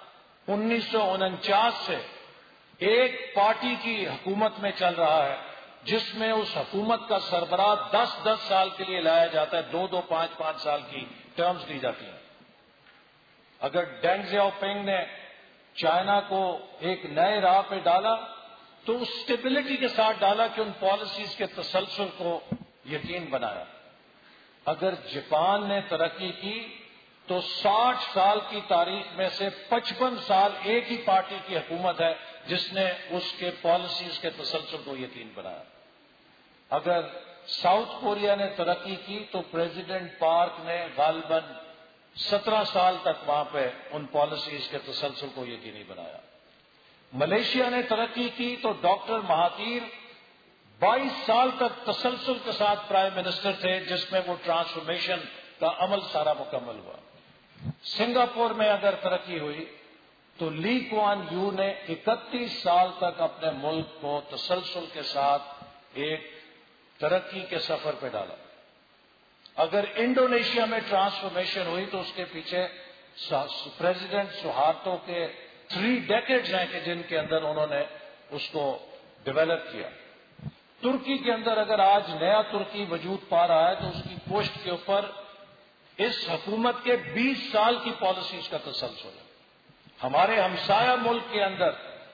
[SPEAKER 6] 1949 سے ایک پارٹی کی حکومت میں چل رہا ہے، جس میں اس حکومت کا سربراہ 10 سال کے لیے لایا جاتا ہے، 2 5 سال کی ٹرمز دی جاتی ہیں۔ اگر ڈینگ زیاؤ پنگ نے چائنا کو ایک نئے راہ پہ ڈالا تو اس اسٹیبلٹی کے ساتھ ڈالا کہ ان پالیسیز کے تسلسل کو یقین بنایا۔ اگر جاپان نے ترقی کی تو 60 سال کی تاریخ میں سے 55 سال ایک ہی پارٹی کی حکومت ہے جس نے اس کے پالیسیز کے تسلسل کو یقین بنایا۔ اگر ساؤتھ کوریا نے ترقی کی تو پریزیڈنٹ پارک نے غالباً 17 سال تک وہاں پہ ان پالیسیز کے تسلسل کو یقینی بنایا۔ ملیشیا نے ترقی کی تو ڈاکٹر مہاتیر 22 سال تک تسلسل کے ساتھ پرائم منسٹر تھے، جس میں وہ ٹرانسفارمیشن کا عمل سارا مکمل ہوا۔ سنگاپور میں اگر ترقی ہوئی تو لی کوان یو نے 31 سال تک اپنے ملک کو تسلسل کے ساتھ ایک ترقی کے سفر پہ ڈالا. اگر انڈونیشیا میں ٹرانسفارمیشن ہوئی تو اس کے پیچھے پریزیڈنٹ سہارتو کے 3 ڈیکیڈز ہیں کہ جن کے اندر انہوں نے اس کو ڈیولپ کیا. ترکی کے اندر اگر آج نیا ترکی وجود پا رہا ہے تو اس کی پشت کے اوپر اس حکومت کے 20 سال کی پالیسیز کا تسلسل ہے. ہمارے ہمسایہ ملک کے اندر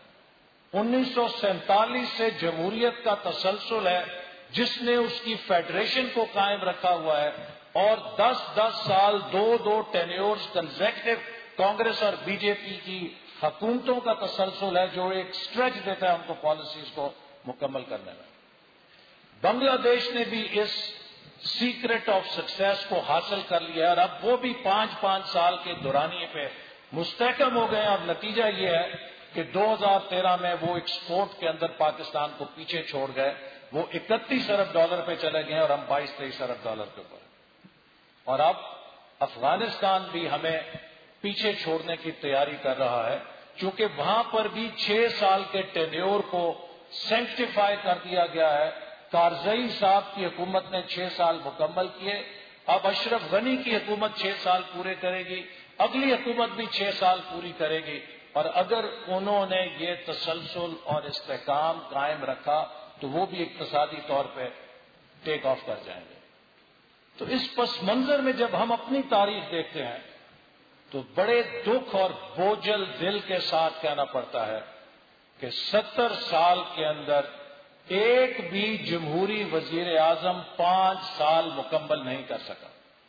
[SPEAKER 6] 1947 سے جمہوریت کا تسلسل ہے جس نے اس کی فیڈریشن کو قائم رکھا ہوا ہے، اور 10 سال 2 ٹینیورز کنزیکٹو کانگریس اور بی جے پی کی حکومتوں کا تسلسل ہے جو ایک اسٹریچ دیتا ہے ان کو پالیسیز کو مکمل کرنے میں. بنگلہ دیش نے بھی اس سیکرٹ آف سکسیس کو حاصل کر لیا ہے، اور اب وہ بھی 5 سال کے دورانیے پہ مستحکم ہو گئے. اب نتیجہ یہ ہے کہ 2013 میں وہ ایکسپورٹ کے اندر پاکستان کو پیچھے چھوڑ گئے. وہ 31 ارب ڈالر پہ چلے گئے اور ہم 22-23 ارب ڈالر کے اوپر. اور اب افغانستان بھی ہمیں پیچھے چھوڑنے کی تیاری کر رہا ہے، چونکہ وہاں پر بھی 6 سال کے ٹینیور کو سینکٹیفائی کر دیا گیا ہے. کارزئی صاحب کی حکومت نے 6 سال مکمل کیے، اب اشرف غنی کی حکومت 6 سال پورے کرے گی، اگلی حکومت بھی 6 سال پوری کرے گی. اور اگر انہوں نے یہ تسلسل اور استحکام قائم رکھا تو وہ بھی اقتصادی طور پہ ٹیک آف کر جائیں گے. تو اس پس منظر میں جب ہم اپنی تاریخ دیکھتے ہیں تو بڑے دکھ اور بوجھل دل کے ساتھ کہنا پڑتا ہے کہ 70 سال کے اندر ایک بھی جمہوری وزیر اعظم 5 سال مکمل نہیں کر سکا.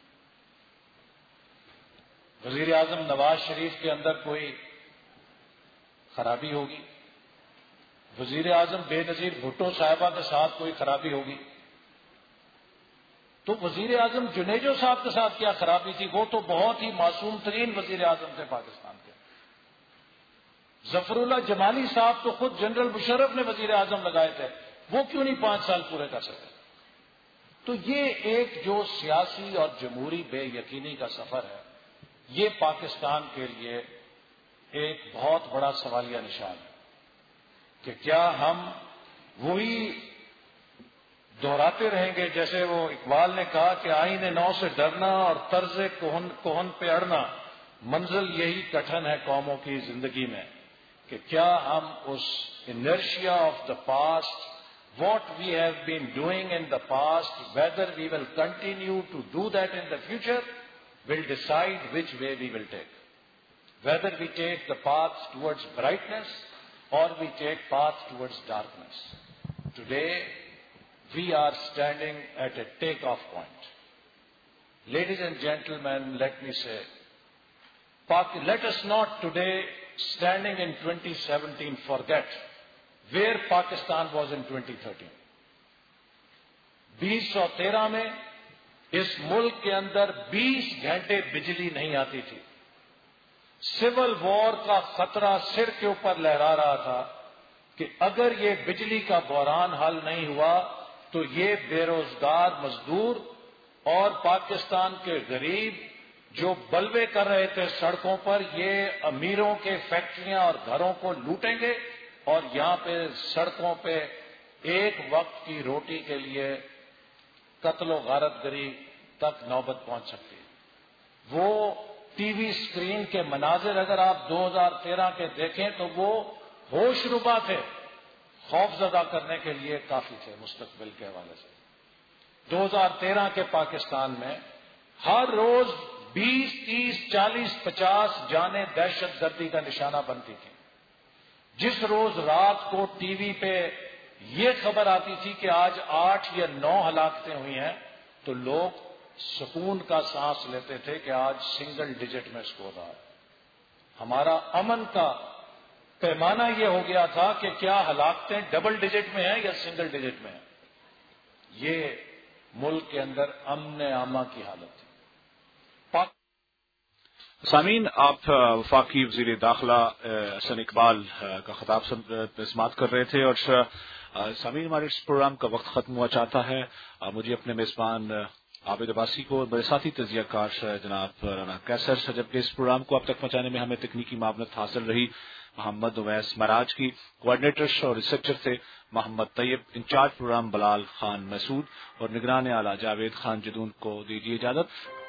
[SPEAKER 6] وزیر اعظم نواز شریف کے اندر کوئی خرابی ہوگی، وزیر اعظم بے نظیر بھٹو صاحبہ کے ساتھ کوئی خرابی ہوگی، تو وزیر اعظم جنیجو صاحب کے ساتھ کیا خرابی تھی؟ وہ تو بہت ہی معصوم ترین وزیر اعظم تھے پاکستان کے. ظفر اللہ جمالی صاحب تو خود جنرل مشرف نے وزیر اعظم لگائے تھے، وہ کیوں نہیں 5 سال پورے کر سکے؟ تو یہ ایک جو سیاسی اور جمہوری بے یقینی کا سفر ہے، یہ پاکستان کے لیے ایک بہت بڑا سوالیہ نشان ہے کہ کیا ہم وہی دہراتے رہیں گے جیسے وہ اقبال نے کہا کہ آئین نو سے ڈرنا اور طرز کوہن پہ اڑنا، منزل یہی کٹھن ہے قوموں کی زندگی میں. کہ کیا ہم اس inertia of the past, what we have been doing in the past, whether we will continue to do that in the future, will decide which way we will take. Whether we take the path towards brightness or we take path towards darkness. Today, we are standing at a take-off point. Ladies and gentlemen, let me say, let us not today, standing in 2017, forget where Pakistan was in 2013. 2013 میں اس ملک کے اندر 20 گھنٹے بجلی نہیں آتی تھی. Civil war کا خطرہ سر کے اوپر لہرا رہا تھا کہ اگر یہ بجلی کا بحران حل نہیں ہوا تو یہ بے روزگار مزدور اور پاکستان کے غریب جو بلوے کر رہے تھے سڑکوں پر، یہ امیروں کے فیکٹریاں اور گھروں کو لوٹیں گے اور یہاں پہ سڑکوں پہ ایک وقت کی روٹی کے لیے قتل و غارت گری تک نوبت پہنچ سکتی ہے. وہ ٹی وی اسکرین کے مناظر اگر آپ 2013 کے دیکھیں تو وہ ہوش ربا تھے، خوف زدہ کرنے کے لیے کافی تھے مستقبل کے حوالے سے. 2013 کے پاکستان میں ہر روز 20, 30, 40, 50 جانیں دہشت گردی کا نشانہ بنتی تھی. جس روز رات کو ٹی وی پہ یہ خبر آتی تھی کہ آج 8 یا 9 ہلاکتیں ہوئی ہیں تو لوگ سکون کا سانس لیتے تھے کہ آج سنگل ڈیجٹ میں اسکور رہا ہے. ہمارا امن کا پیمانہ یہ ہو گیا تھا کہ کیا ہلاکتیں ڈبل ڈیجٹ میں ہیں یا سنگل ڈیجٹ میں ہیں. یہ ملک کے اندر امن عامہ کی حالت تھی.
[SPEAKER 1] سامعین، آپ وفاقی وزیر داخلہ حسن اقبال کا خطاب سماعت کر رہے تھے، اور سامعین ہمارے اس پروگرام کا وقت ختم ہوا چاہتا ہے. مجھے اپنے میزبان عابد عباسی کو اور بڑے ساتھی تجزیہ کار جناب رانا کیسر، جبکہ اس پروگرام کو اب تک پہنچانے میں ہمیں تکنیکی معاونت حاصل رہی محمد اویس مراج کی، کوآرڈینیٹر اور ریسرچر تھے محمد طیب، انچارج پروگرام بلال خان مسعود اور نگران اعلیٰ جاوید خان جدون کو دیجیے اجازت۔